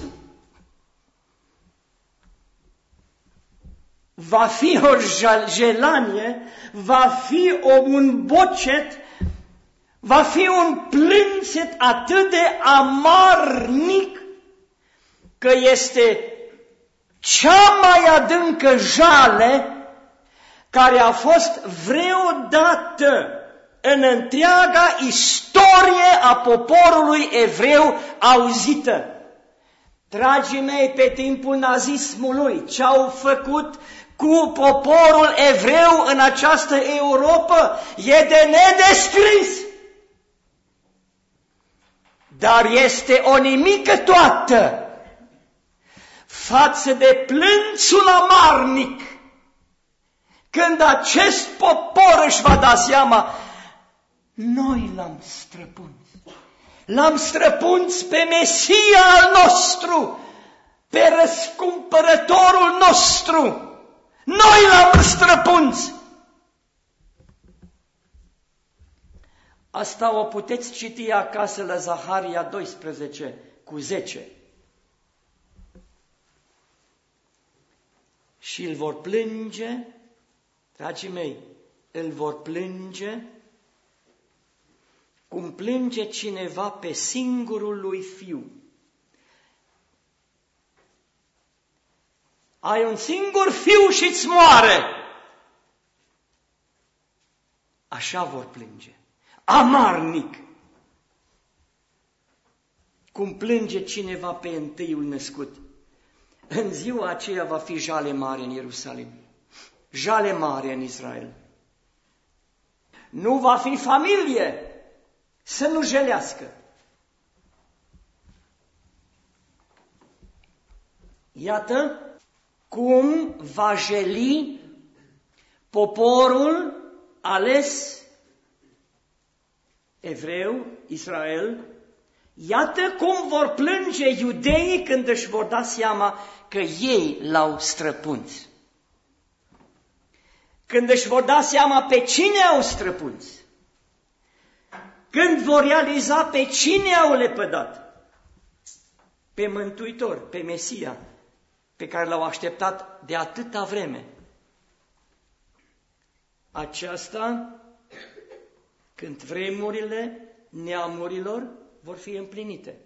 va fi o jelanie, va fi o, un bocet, va fi un plânset atât de amarnic că este cea mai adâncă jale care a fost vreodată în întreaga istorie a poporului evreu auzită. Dragii mei, pe timpul nazismului, ce au făcut cu poporul evreu în această Europa e de nedescris. Dar este o nimică toată față de plânsul amarnic când acest popor își va da seama, noi l-am străpuns. L-am străpuns pe Mesia al nostru, pe răscumpărătorul nostru. Noi l-am străpuns. Asta o puteți citi acasă la Zaharia doisprezece cu zece. Și îl vor plânge, dragii mei, îl vor plânge cum plânge cineva pe singurul lui fiu. Ai un singur fiu și îți moare. Așa vor plânge. Amarnic. Cum plânge cineva pe întâiul născut. În ziua aceea va fi jale mare în Ierusalim. Jale mare în Israel. Nu va fi familie să nu jelească. Iată cum va jeli poporul ales evreu, Israel. Iată cum vor plânge iudeii când își vor da seama că ei l-au străpuns. Când își vor da seama pe cine au străpuns. Când vor realiza pe cine au lepădat. Pe Mântuitor, pe Mesia, pe care l-au așteptat de atâta vreme. Aceasta, când vremurile neamurilor vor fi împlinite.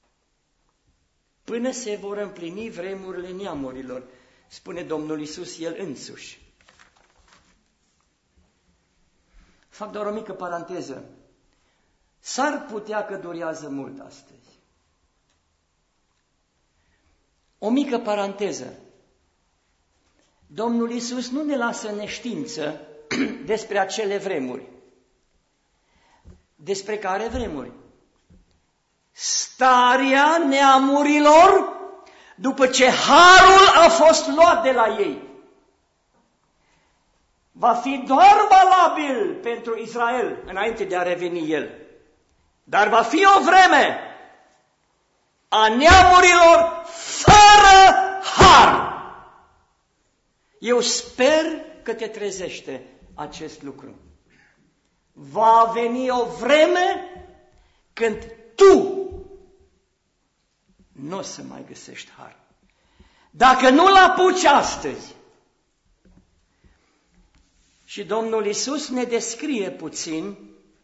Până se vor împlini vremurile neamurilor, spune Domnul Iisus El însuși. Fac doar o mică paranteză. S-ar putea că durează mult astăzi. O mică paranteză. Domnul Iisus nu ne lasă neștiință despre acele vremuri. Despre care vremuri? Starea neamurilor după ce harul a fost luat de la ei. Va fi doar valabil pentru Israel înainte de a reveni el. Dar va fi o vreme a neamurilor fără har. Eu sper că te trezește acest lucru. Va veni o vreme când tu nu o să mai găsești har. Dacă nu-l apuci astăzi, și Domnul Iisus ne descrie puțin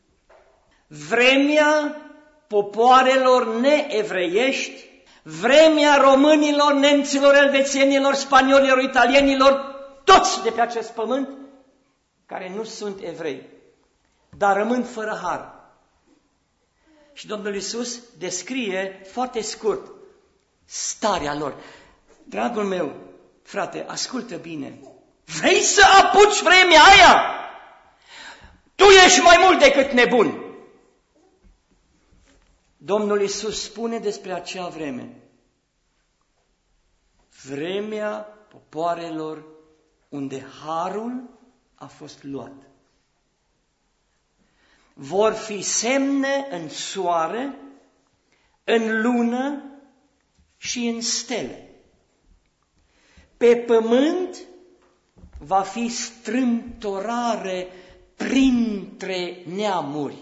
vremea popoarelor neevreiești, vremea românilor, nemților, elvețienilor, spaniolilor, italienilor, toți de pe acest pământ, care nu sunt evrei, dar rămân fără har. Și Domnul Iisus descrie foarte scurt starea lor. Dragul meu, frate, ascultă bine. Vrei să apuci vremea aia? Tu ești mai mult decât nebun. Domnul Iisus spune despre acea vreme. Vremea popoarelor unde harul a fost luat. vor fi semne în soare, în lună și în stele. Pe pământ va fi strâmtorare printre neamuri,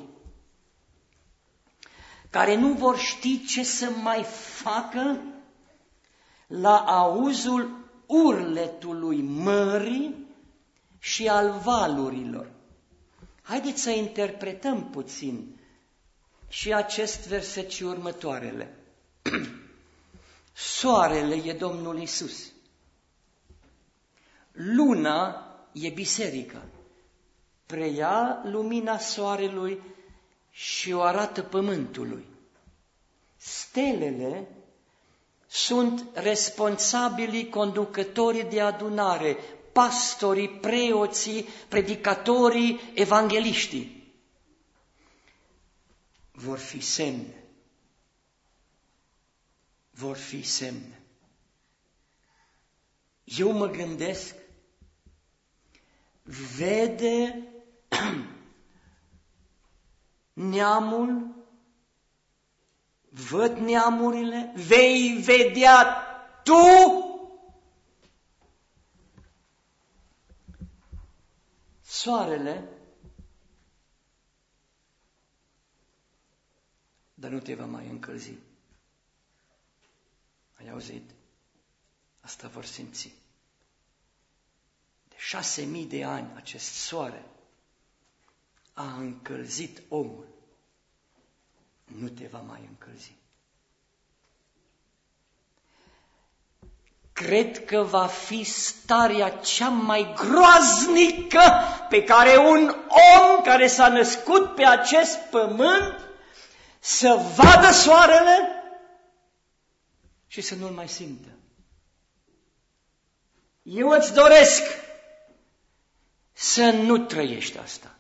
care nu vor ști ce să mai facă la auzul urletului mării și al valurilor. Haideți să interpretăm puțin și acest verset și următoarele. Soarele e Domnul Iisus. Luna e biserica. Preia lumina soarelui și o arată pământului. Stelele sunt responsabilii conducătorii de adunare, pastorii, preoții, predicatorii, evangeliștii. Vor fi semne. Vor fi semne. Eu mă gândesc, vede neamul, văd neamurile, vei vedea tu soarele, dar nu te va mai încălzi. Ai auzit? Asta vor simți. De șase mii de ani acest soare a încălzit omul. Nu te va mai încălzi. Cred că va fi starea cea mai groaznică pe care un om care s-a născut pe acest pământ să vadă soarele și să nu-l mai simtă. Eu îți doresc să nu trăiești asta.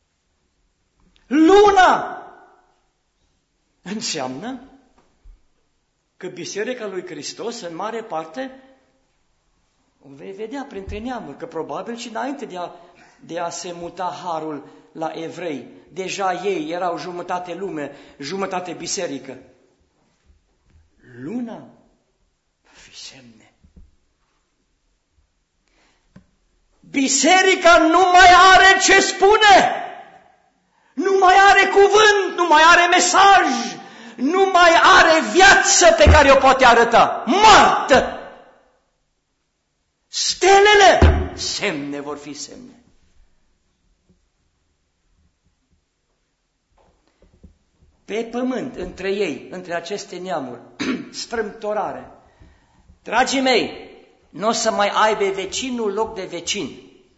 Luna înseamnă că Biserica lui Hristos, în mare parte, o vei vedea printre neamuri, că probabil și înainte de a, de a se muta harul la evrei, deja ei erau jumătate lume, jumătate biserică. Luna va fi semne. Biserica nu mai are ce spune, nu mai are cuvânt, nu mai are mesaj, nu mai are viață pe care o poate arăta. Moartă! Stelele, semne vor fi semne. Pe pământ, între ei, între aceste neamuri, strâmtorare. Dragii mei, nu o să mai aibă vecinul loc de vecin.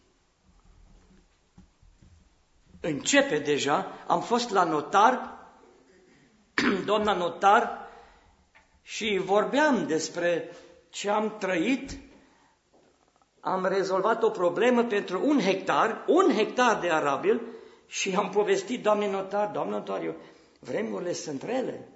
Începe deja, am fost la notar, doamna notar, și vorbeam despre ce am trăit. Am rezolvat o problemă pentru un hectar, un hectar de arabil, și am povestit doamnei notar, doamnă notar, eu, vremurile sunt rele.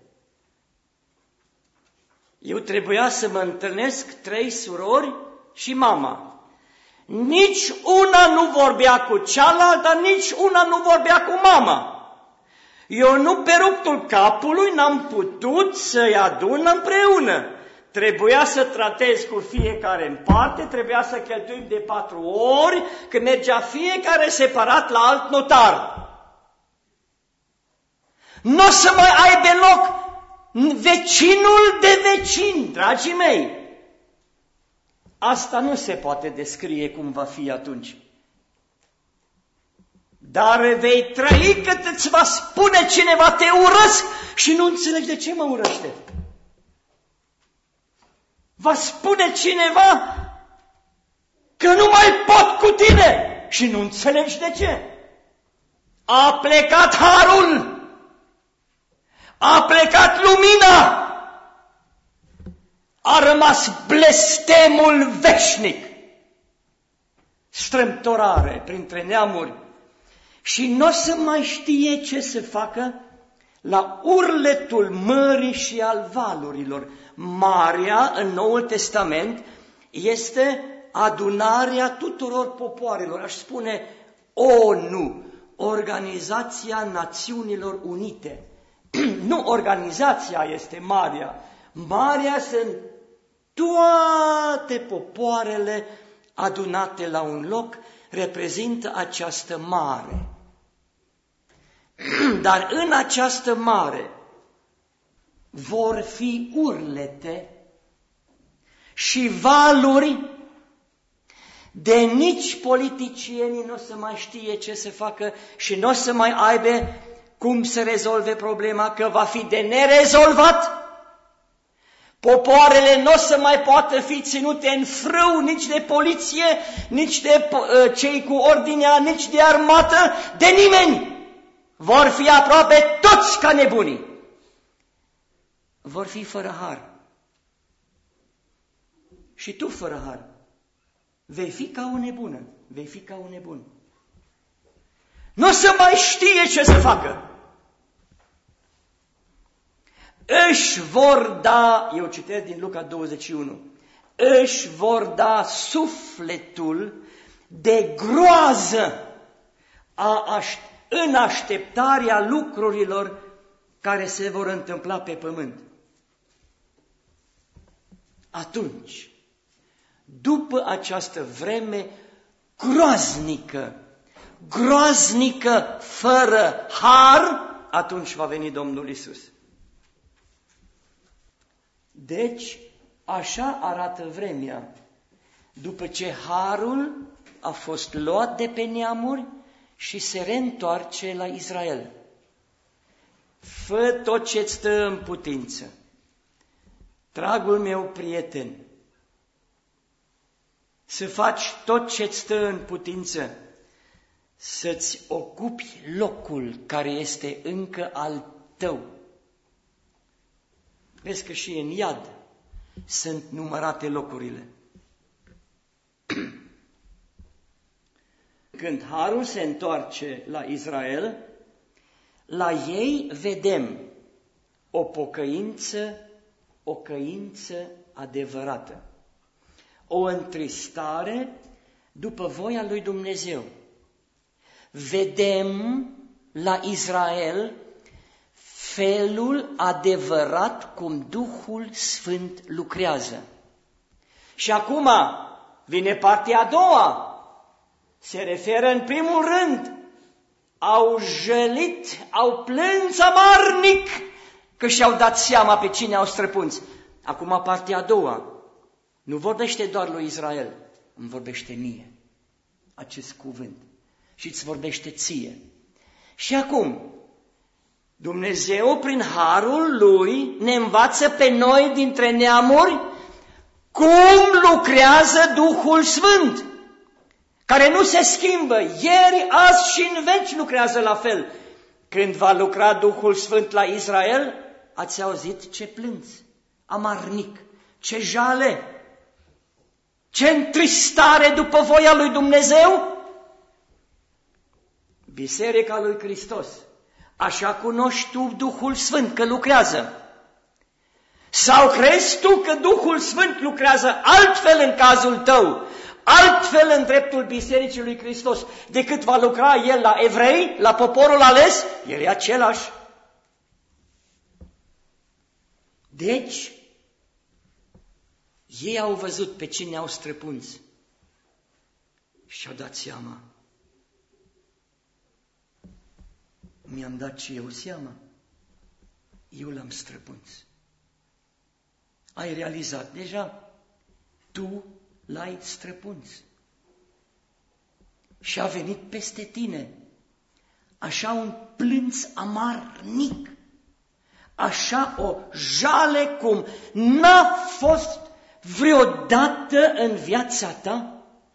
Eu trebuia să mă întâlnesc trei surori și mama. Nici una nu vorbea cu cealaltă, nici una nu vorbea cu mama. Eu nu pe ruptul capului n-am putut să-i adun împreună. Trebuia să tratez cu fiecare în parte, trebuia să cheltuim de patru ori, că mergea fiecare separat la alt notar. Nu o să mai aibă loc vecinul de vecin, dragii mei. Asta nu se poate descrie cum va fi atunci. Dar vei trăi cât îți va spune cineva te urăsc și nu înțelegi de ce mă urăște. Va spune cineva că nu mai pot cu tine și nu înțelegi de ce. A plecat harul, a plecat lumina, a rămas blestemul veșnic, strâmtorare printre neamuri și nu o să mai știe ce să facă la urletul mării și al valurilor. Marea, în Noul Testament, este adunarea tuturor popoarelor, aș spune O N U. Organizația Națiunilor Unite. Nu organizația este marea. Marea sunt toate popoarele adunate la un loc, reprezintă această mare. Dar în această mare vor fi urlete și valuri de nici politicienii nu o să mai știe ce să facă și nu o să mai aibă cum să rezolve problema, că va fi de nerezolvat. Popoarele nu o să mai poată fi ținute în frâu nici de poliție, nici de uh, cei cu ordinea, nici de armată, de nimeni. Vor fi aproape toți ca nebunii. Vor fi fără har. Și tu fără har. Vei fi ca o nebună. Vei fi ca o nebun. Nu o să mai știe ce să facă. Își vor da, eu citesc din Luca douăzeci și unu, își vor da sufletul de groază a aș- în așteptarea lucrurilor care se vor întâmpla pe pământ. Atunci, după această vreme groaznică, groaznică fără har, atunci va veni Domnul Iisus. Deci, așa arată vremea. După ce harul a fost luat de pe neamuri și se reîntoarce la Israel. Fă tot ce-ți stă în putință. Dragul meu prieten, să faci tot ce-ți stă în putință, să-ți ocupi locul care este încă al tău. Vezi că și în iad sunt numărate locurile. Când harul se întoarce la Israel, la ei vedem o pocăință, o căință adevărată, o întristare după voia lui Dumnezeu. Vedem la Israel felul adevărat cum Duhul Sfânt lucrează. Și acum vine partea a doua. Se referă în primul rând, au jălit, au plâns amarnic că și-au dat seama pe cine au străpunți. Acum partea a doua. Nu vorbește doar lui Israel, îmi vorbește mie acest cuvânt și îți vorbește ție. Și acum, Dumnezeu, prin harul Lui, ne învață pe noi dintre neamuri cum lucrează Duhul Sfânt, care nu se schimbă. Ieri, azi și în veci lucrează la fel. Când va lucra Duhul Sfânt la Israel, ați auzit ce plânți, amarnic, ce jale, ce întristare după voia lui Dumnezeu. Biserica lui Hristos, așa cunoști tu Duhul Sfânt că lucrează? Sau crezi tu că Duhul Sfânt lucrează altfel în cazul tău, altfel în dreptul Bisericii lui Hristos, decât va lucra El la evrei, la poporul ales? El e același. Deci, ei au văzut pe cine au străpunți și au dat seama. Mi-am dat și eu seama. Eu l-am străpunț. Ai realizat deja? Tu l-ai străpunț. Și a venit peste tine așa un plâns amarnic, așa o jale cum n-a fost vreodată în viața ta.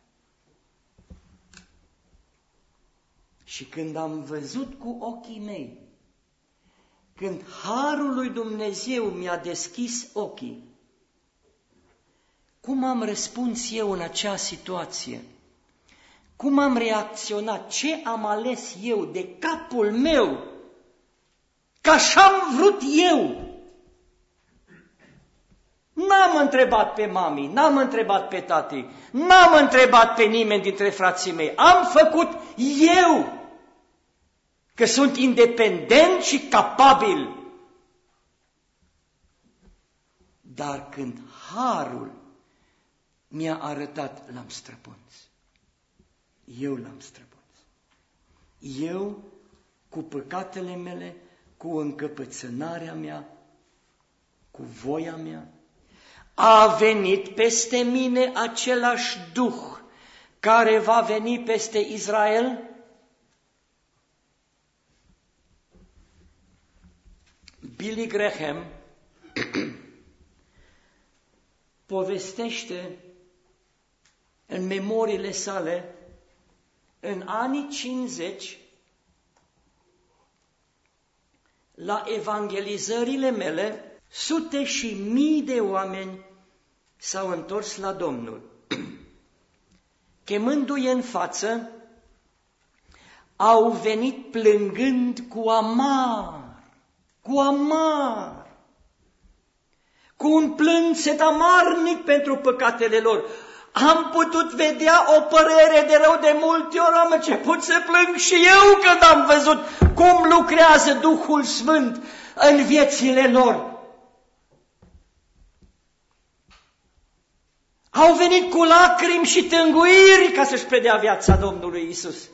Și când am văzut cu ochii mei, când harul lui Dumnezeu mi-a deschis ochii, cum am răspuns eu în acea situație? Cum am reacționat? Ce am ales eu de capul meu? Că așa am vrut eu. N-am întrebat pe mami, n-am întrebat pe tati, n-am întrebat pe nimeni dintre frații mei. Am făcut eu. că sunt independent și capabil. Dar când harul mi-a arătat, l-am străpuns. Eu l-am străpuns. Eu, cu păcatele mele, cu încăpățânarea mea, cu voia mea, a venit peste mine același Duh care va veni peste Israel? Billy Graham povestește în memoriile sale, în anii cincizeci, la evangelizările mele, sute și mii de oameni s-au întors la Domnul. Chemându-i în față, au venit plângând cu amar, cu amar, cu un plânset amarnic pentru păcatele lor. Am putut vedea o părere de rău de multe ori, am început să plâng și eu când am văzut cum lucrează Duhul Sfânt în viețile lor. Au venit cu lacrimi și tânguiri ca să-și predea viața Domnului Isus.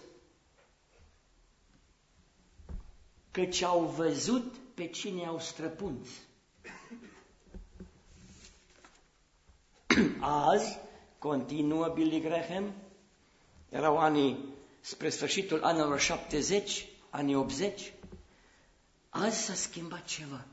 Căci au văzut pe cine au străpuns. Azi, continuă Billy Graham, erau anii spre sfârșitul anilor șaptezeci, anii optzeci, azi s-a schimbat ceva.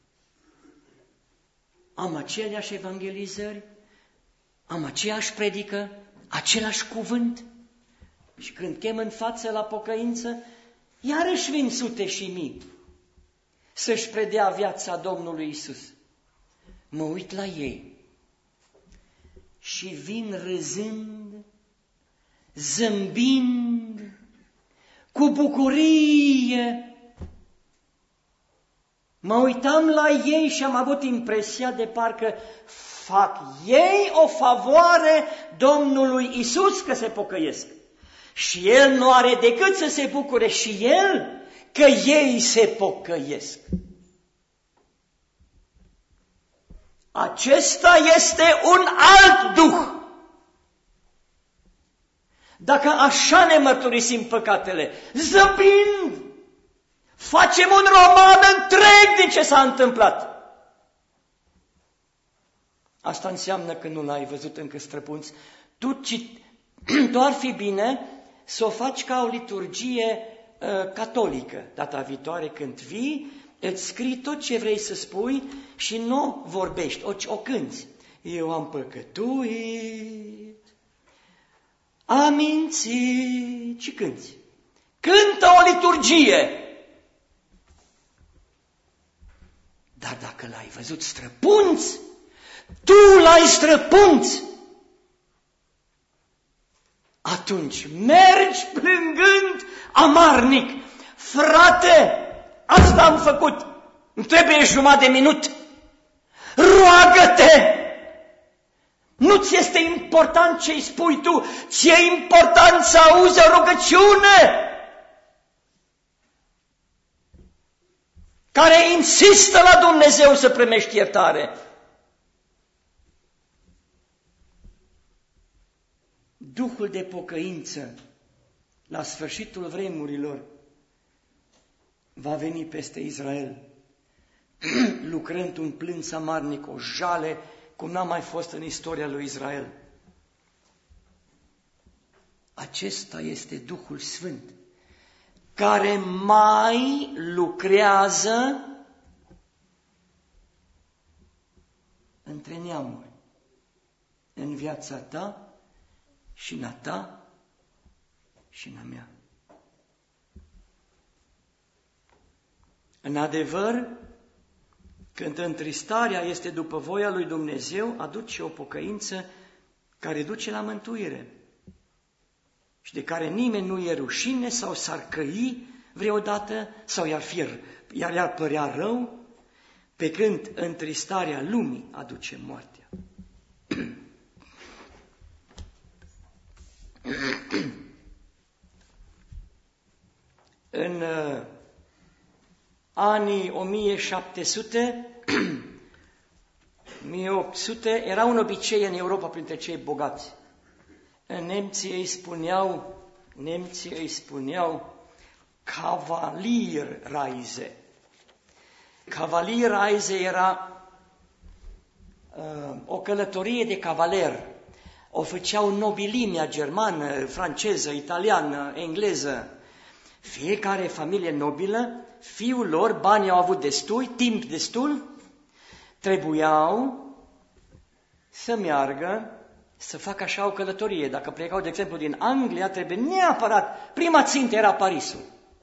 Am aceleași evangelizări, am aceeași predică, același cuvânt și când chem în față la pocăință, iarăși vin sute și mii să-și predea viața Domnului Isus. Mă uit la ei și vin râzând, zâmbind, cu bucurie. Mă uitam la ei și am avut impresia de parcă fac ei o favoare Domnului Isus că se pocăiesc. Și El nu are decât să se bucure și El că ei se pocăiesc. Acesta este un alt Duh. Dacă așa ne mărturisim păcatele, zăbind, facem un roman întreg din ce s-a întâmplat. Asta înseamnă că nu l-ai văzut încă străpunți. Tu, ci, tu ar fi bine să o faci ca o liturgie uh, catolică. Data viitoare când vii, îți scrii tot ce vrei să spui și nu vorbești, o, o cânți. Eu am păcătuit, am mințit și cânți. Cântă o liturgie. Dar dacă l-ai văzut străpunți, tu l-ai străpunți, atunci mergi plângând amarnic. Frate, asta am făcut, îmi trebuie jumătate de minut. Roagă-te! Nu-ți este important ce-i spui tu, ți-e important să auzi o rugăciune care insistă la Dumnezeu să primești iertare. Duhul de pocăință, la sfârșitul vremurilor, va veni peste Israel, lucrând un plâns amarnic, o jale, cum n-a mai fost în istoria lui Israel. Acesta este Duhul Sfânt, care mai lucrează între neamuri, în viața ta și în a ta și în a mea. În adevăr, când întristarea este după voia lui Dumnezeu, aduce o pocăință care duce la mântuire și de care nimeni nu e rușine sau s-ar căi vreodată sau i-ar, fi, iar i-ar părea rău, pe când întristarea lumii aduce moartea. în uh, anii o mie șapte sute, o mie opt sute, era un obicei în Europa printre cei bogați. Nemții îi spuneau, nemții îi spuneau Kavalierreise. Kavalierreise era uh, o călătorie de cavaler. O făceau nobilimea germană, franceză, italiană, engleză. Fiecare familie nobilă, fiul lor, banii au avut destui, timp destul, trebuiau să meargă, să facă așa o călătorie. Dacă plecau, de exemplu, din Anglia, trebuie neapărat, prima țintă era Parisul.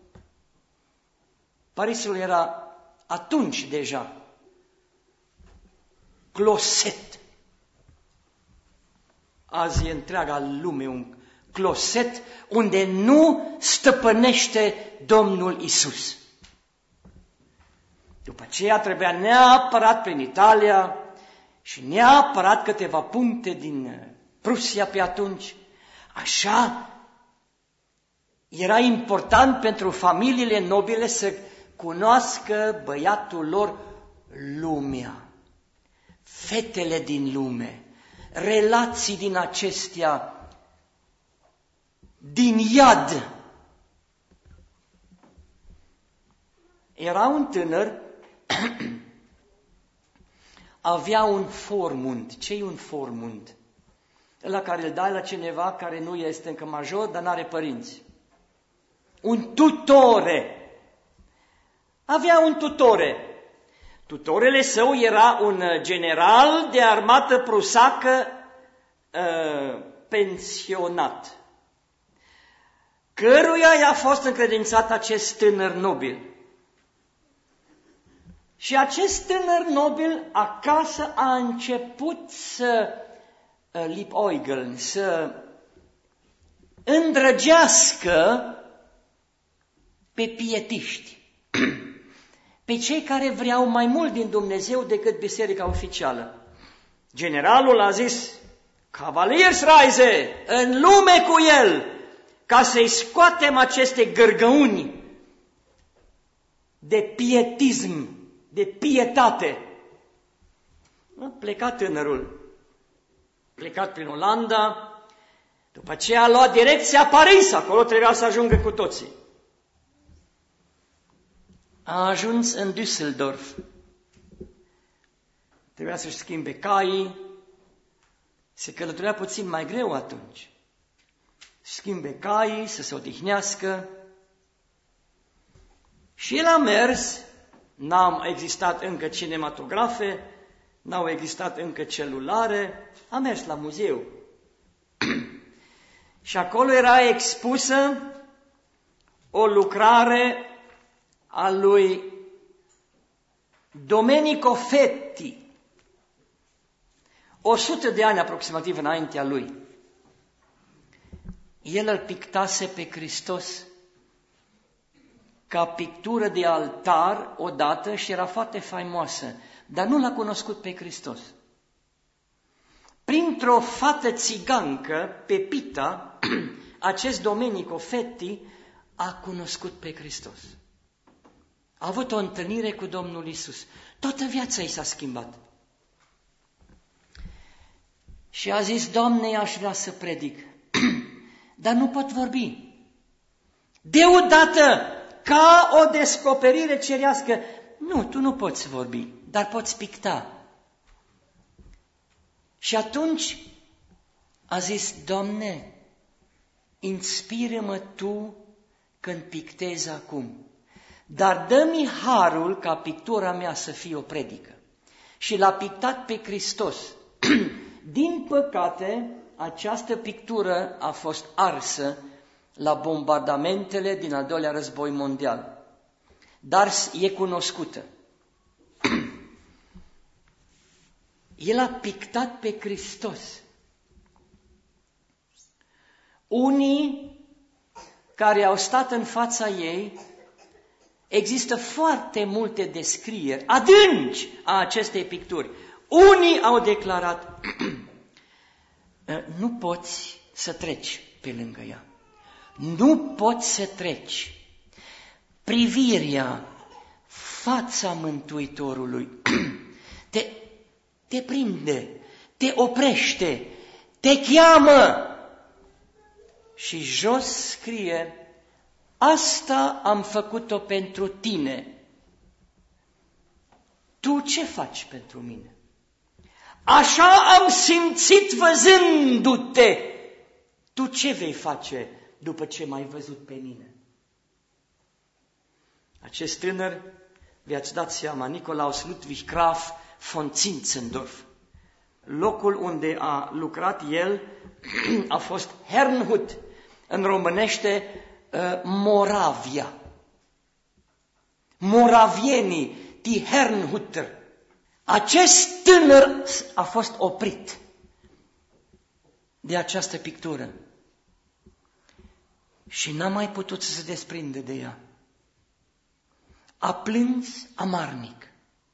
Parisul era atunci deja closet. Azi e întreaga lume un closet unde nu stăpânește Domnul Isus. După aceea trebuia neapărat prin Italia și neapărat câteva puncte din Prusia pe atunci. Așa era important pentru familiile nobile să cunoască băiatul lor lumea, fetele din lume, relații din acestea, din iad. Era un tânăr, avea un formund. Ce-i un formund? Ăla care îl dai la cineva care nu este încă major, dar n-are părinți. Un tutore. Avea un tutore. Tutorele său era un general de armată prusacă uh, pensionat, căruia i-a fost încredințat acest tânăr nobil. Și acest tânăr nobil acasă a început să uh, liebäugeln, să îndrăgească pe pietiști, pe cei care vreau mai mult din Dumnezeu decât biserica oficială. Generalul a zis, Kavaliersreise, în lume cu el, ca să-i scoatem aceste gârgăuni de pietism, de pietate. A plecat tânărul, plecat prin Olanda, după aceea a luat direcția Paris, acolo trebuia să ajungă cu toții. A ajuns în Düsseldorf. Trebuia să-și schimbe caii, se călătorea puțin mai greu atunci. Să schimbe caii, să se odihnească. Și el a mers, n-au existat încă cinematografe, n-au existat încă celulare, a mers la muzeu. Și acolo era expusă o lucrare a lui Domenico Fetti, o sută de ani aproximativ înaintea lui. El îl pictase pe Hristos ca pictură de altar odată și era foarte faimoasă, dar nu l-a cunoscut pe Hristos. Printr-o fată țigancă, Pepita, acest Domenico Fetti a cunoscut pe Hristos. A avut o întâlnire cu Domnul Isus. Toată viața i s-a schimbat. Și a zis, Doamne, aș vrea să predic, dar nu pot vorbi. Deodată, ca o descoperire cerească, nu, tu nu poți vorbi, dar poți picta. Și atunci a zis, Doamne, inspiră-mă Tu când pictezi acum, dar dă-mi harul ca pictura mea să fie o predică. Și l-a pictat pe Hristos. Din păcate, această pictură a fost arsă la bombardamentele din al doilea război mondial. Dar e cunoscută. El a pictat pe Hristos. Unii care au stat în fața ei, există foarte multe descrieri adânci a acestei picturi. Unii au declarat, nu poți să treci pe lângă ea. Nu poți să treci. privirea, fața Mântuitorului te, te prinde, te oprește, te cheamă. Și jos scrie, asta am făcut-o pentru tine. Tu ce faci pentru mine? Așa am simțit văzându-te. Tu ce vei face după ce m-ai văzut pe mine? Acest tânăr, vi-ați dat seama, Nicolaus Ludwig Graf von Zinzendorf. Locul unde a lucrat el a fost Herrnhut, în românește Moravia. Moravienii, die Herrnhuter. Acest tânăr a fost oprit de această pictură și n-a mai putut să se desprinde de ea. A plâns amarnic.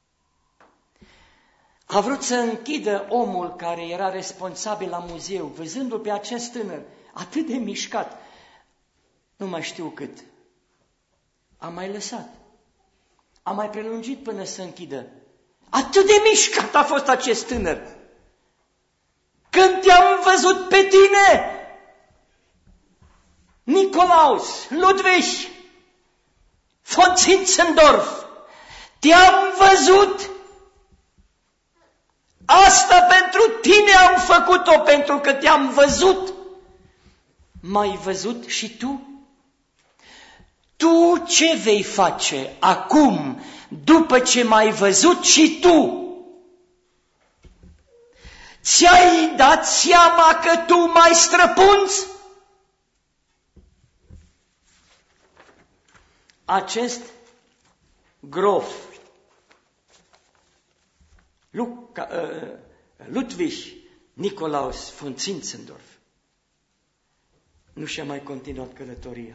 A vrut să închidă omul care era responsabil la muzeu, văzându-l pe acest tânăr atât de mișcat. Nu mai știu cât. A mai lăsat. A mai prelungit până să închidă. Atât de mișcat a fost acest tânăr. Când te-am văzut pe tine, Nicolaus Ludwig von Zinzendorf, te-am văzut. Asta pentru tine am făcut-o, pentru că te-am văzut. M-ai văzut și tu? Tu ce vei face acum, după ce m-ai văzut și tu? Ți-ai dat seama că tu m-ai străpunți? Acest grof, Luca, uh, Ludwig Nicolaus von Zinzendorf, nu și-a mai continuat călătoria.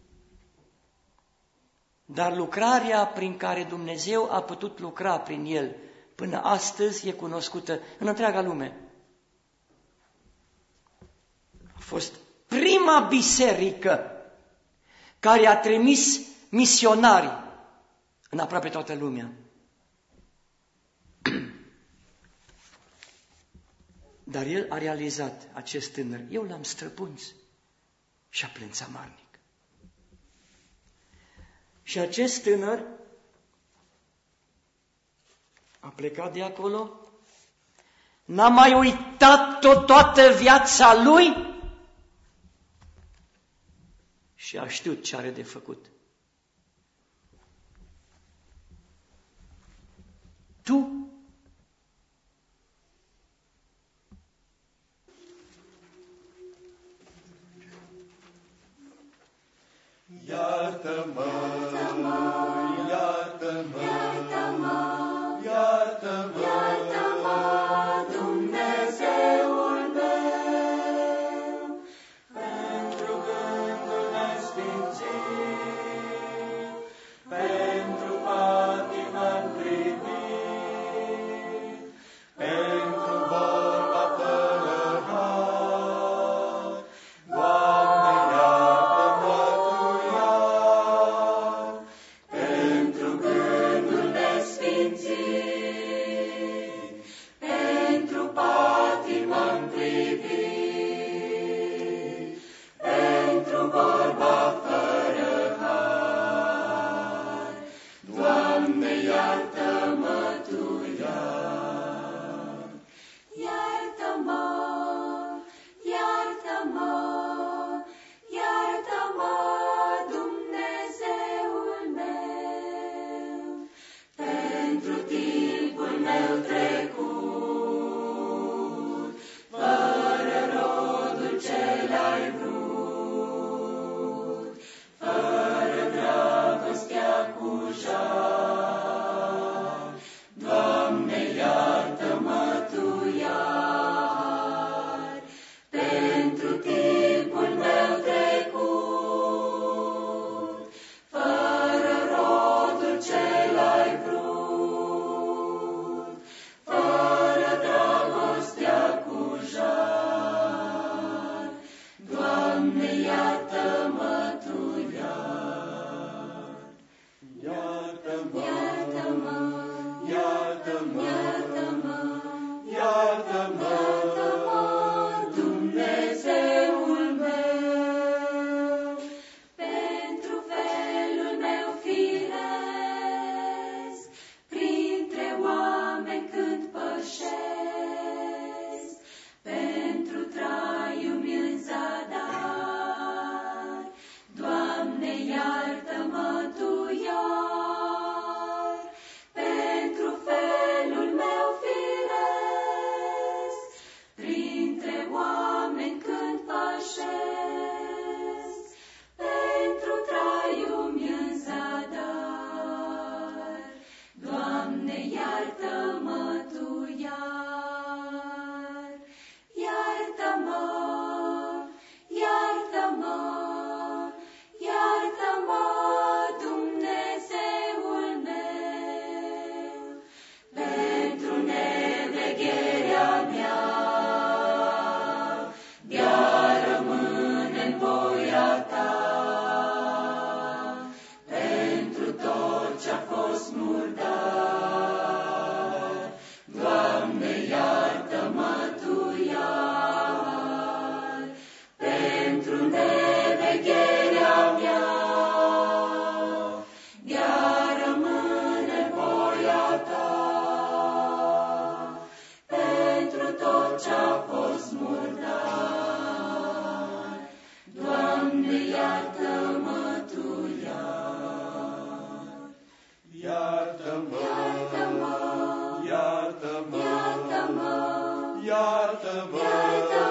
Dar lucrarea prin care Dumnezeu a putut lucra prin el până astăzi e cunoscută în întreaga lume. A fost prima biserică care a trimis misionari în aproape toată lumea. Dar el a realizat, acest tânăr, eu l-am străpuns și a plâns amarnic. Și acest tânăr a plecat de acolo, n-a mai uitat-o toată viața lui și a știut ce are de făcut. Tu Iartă-mă, iartă-mă, iartă-mă, iartă-mă, Dumnezeul meu, pentru gândul nesfințit, pentru patima-n primit, pentru vorba fără har. Doamne, iartă-mă Tu, iar, iartă-mă, iartă-mă,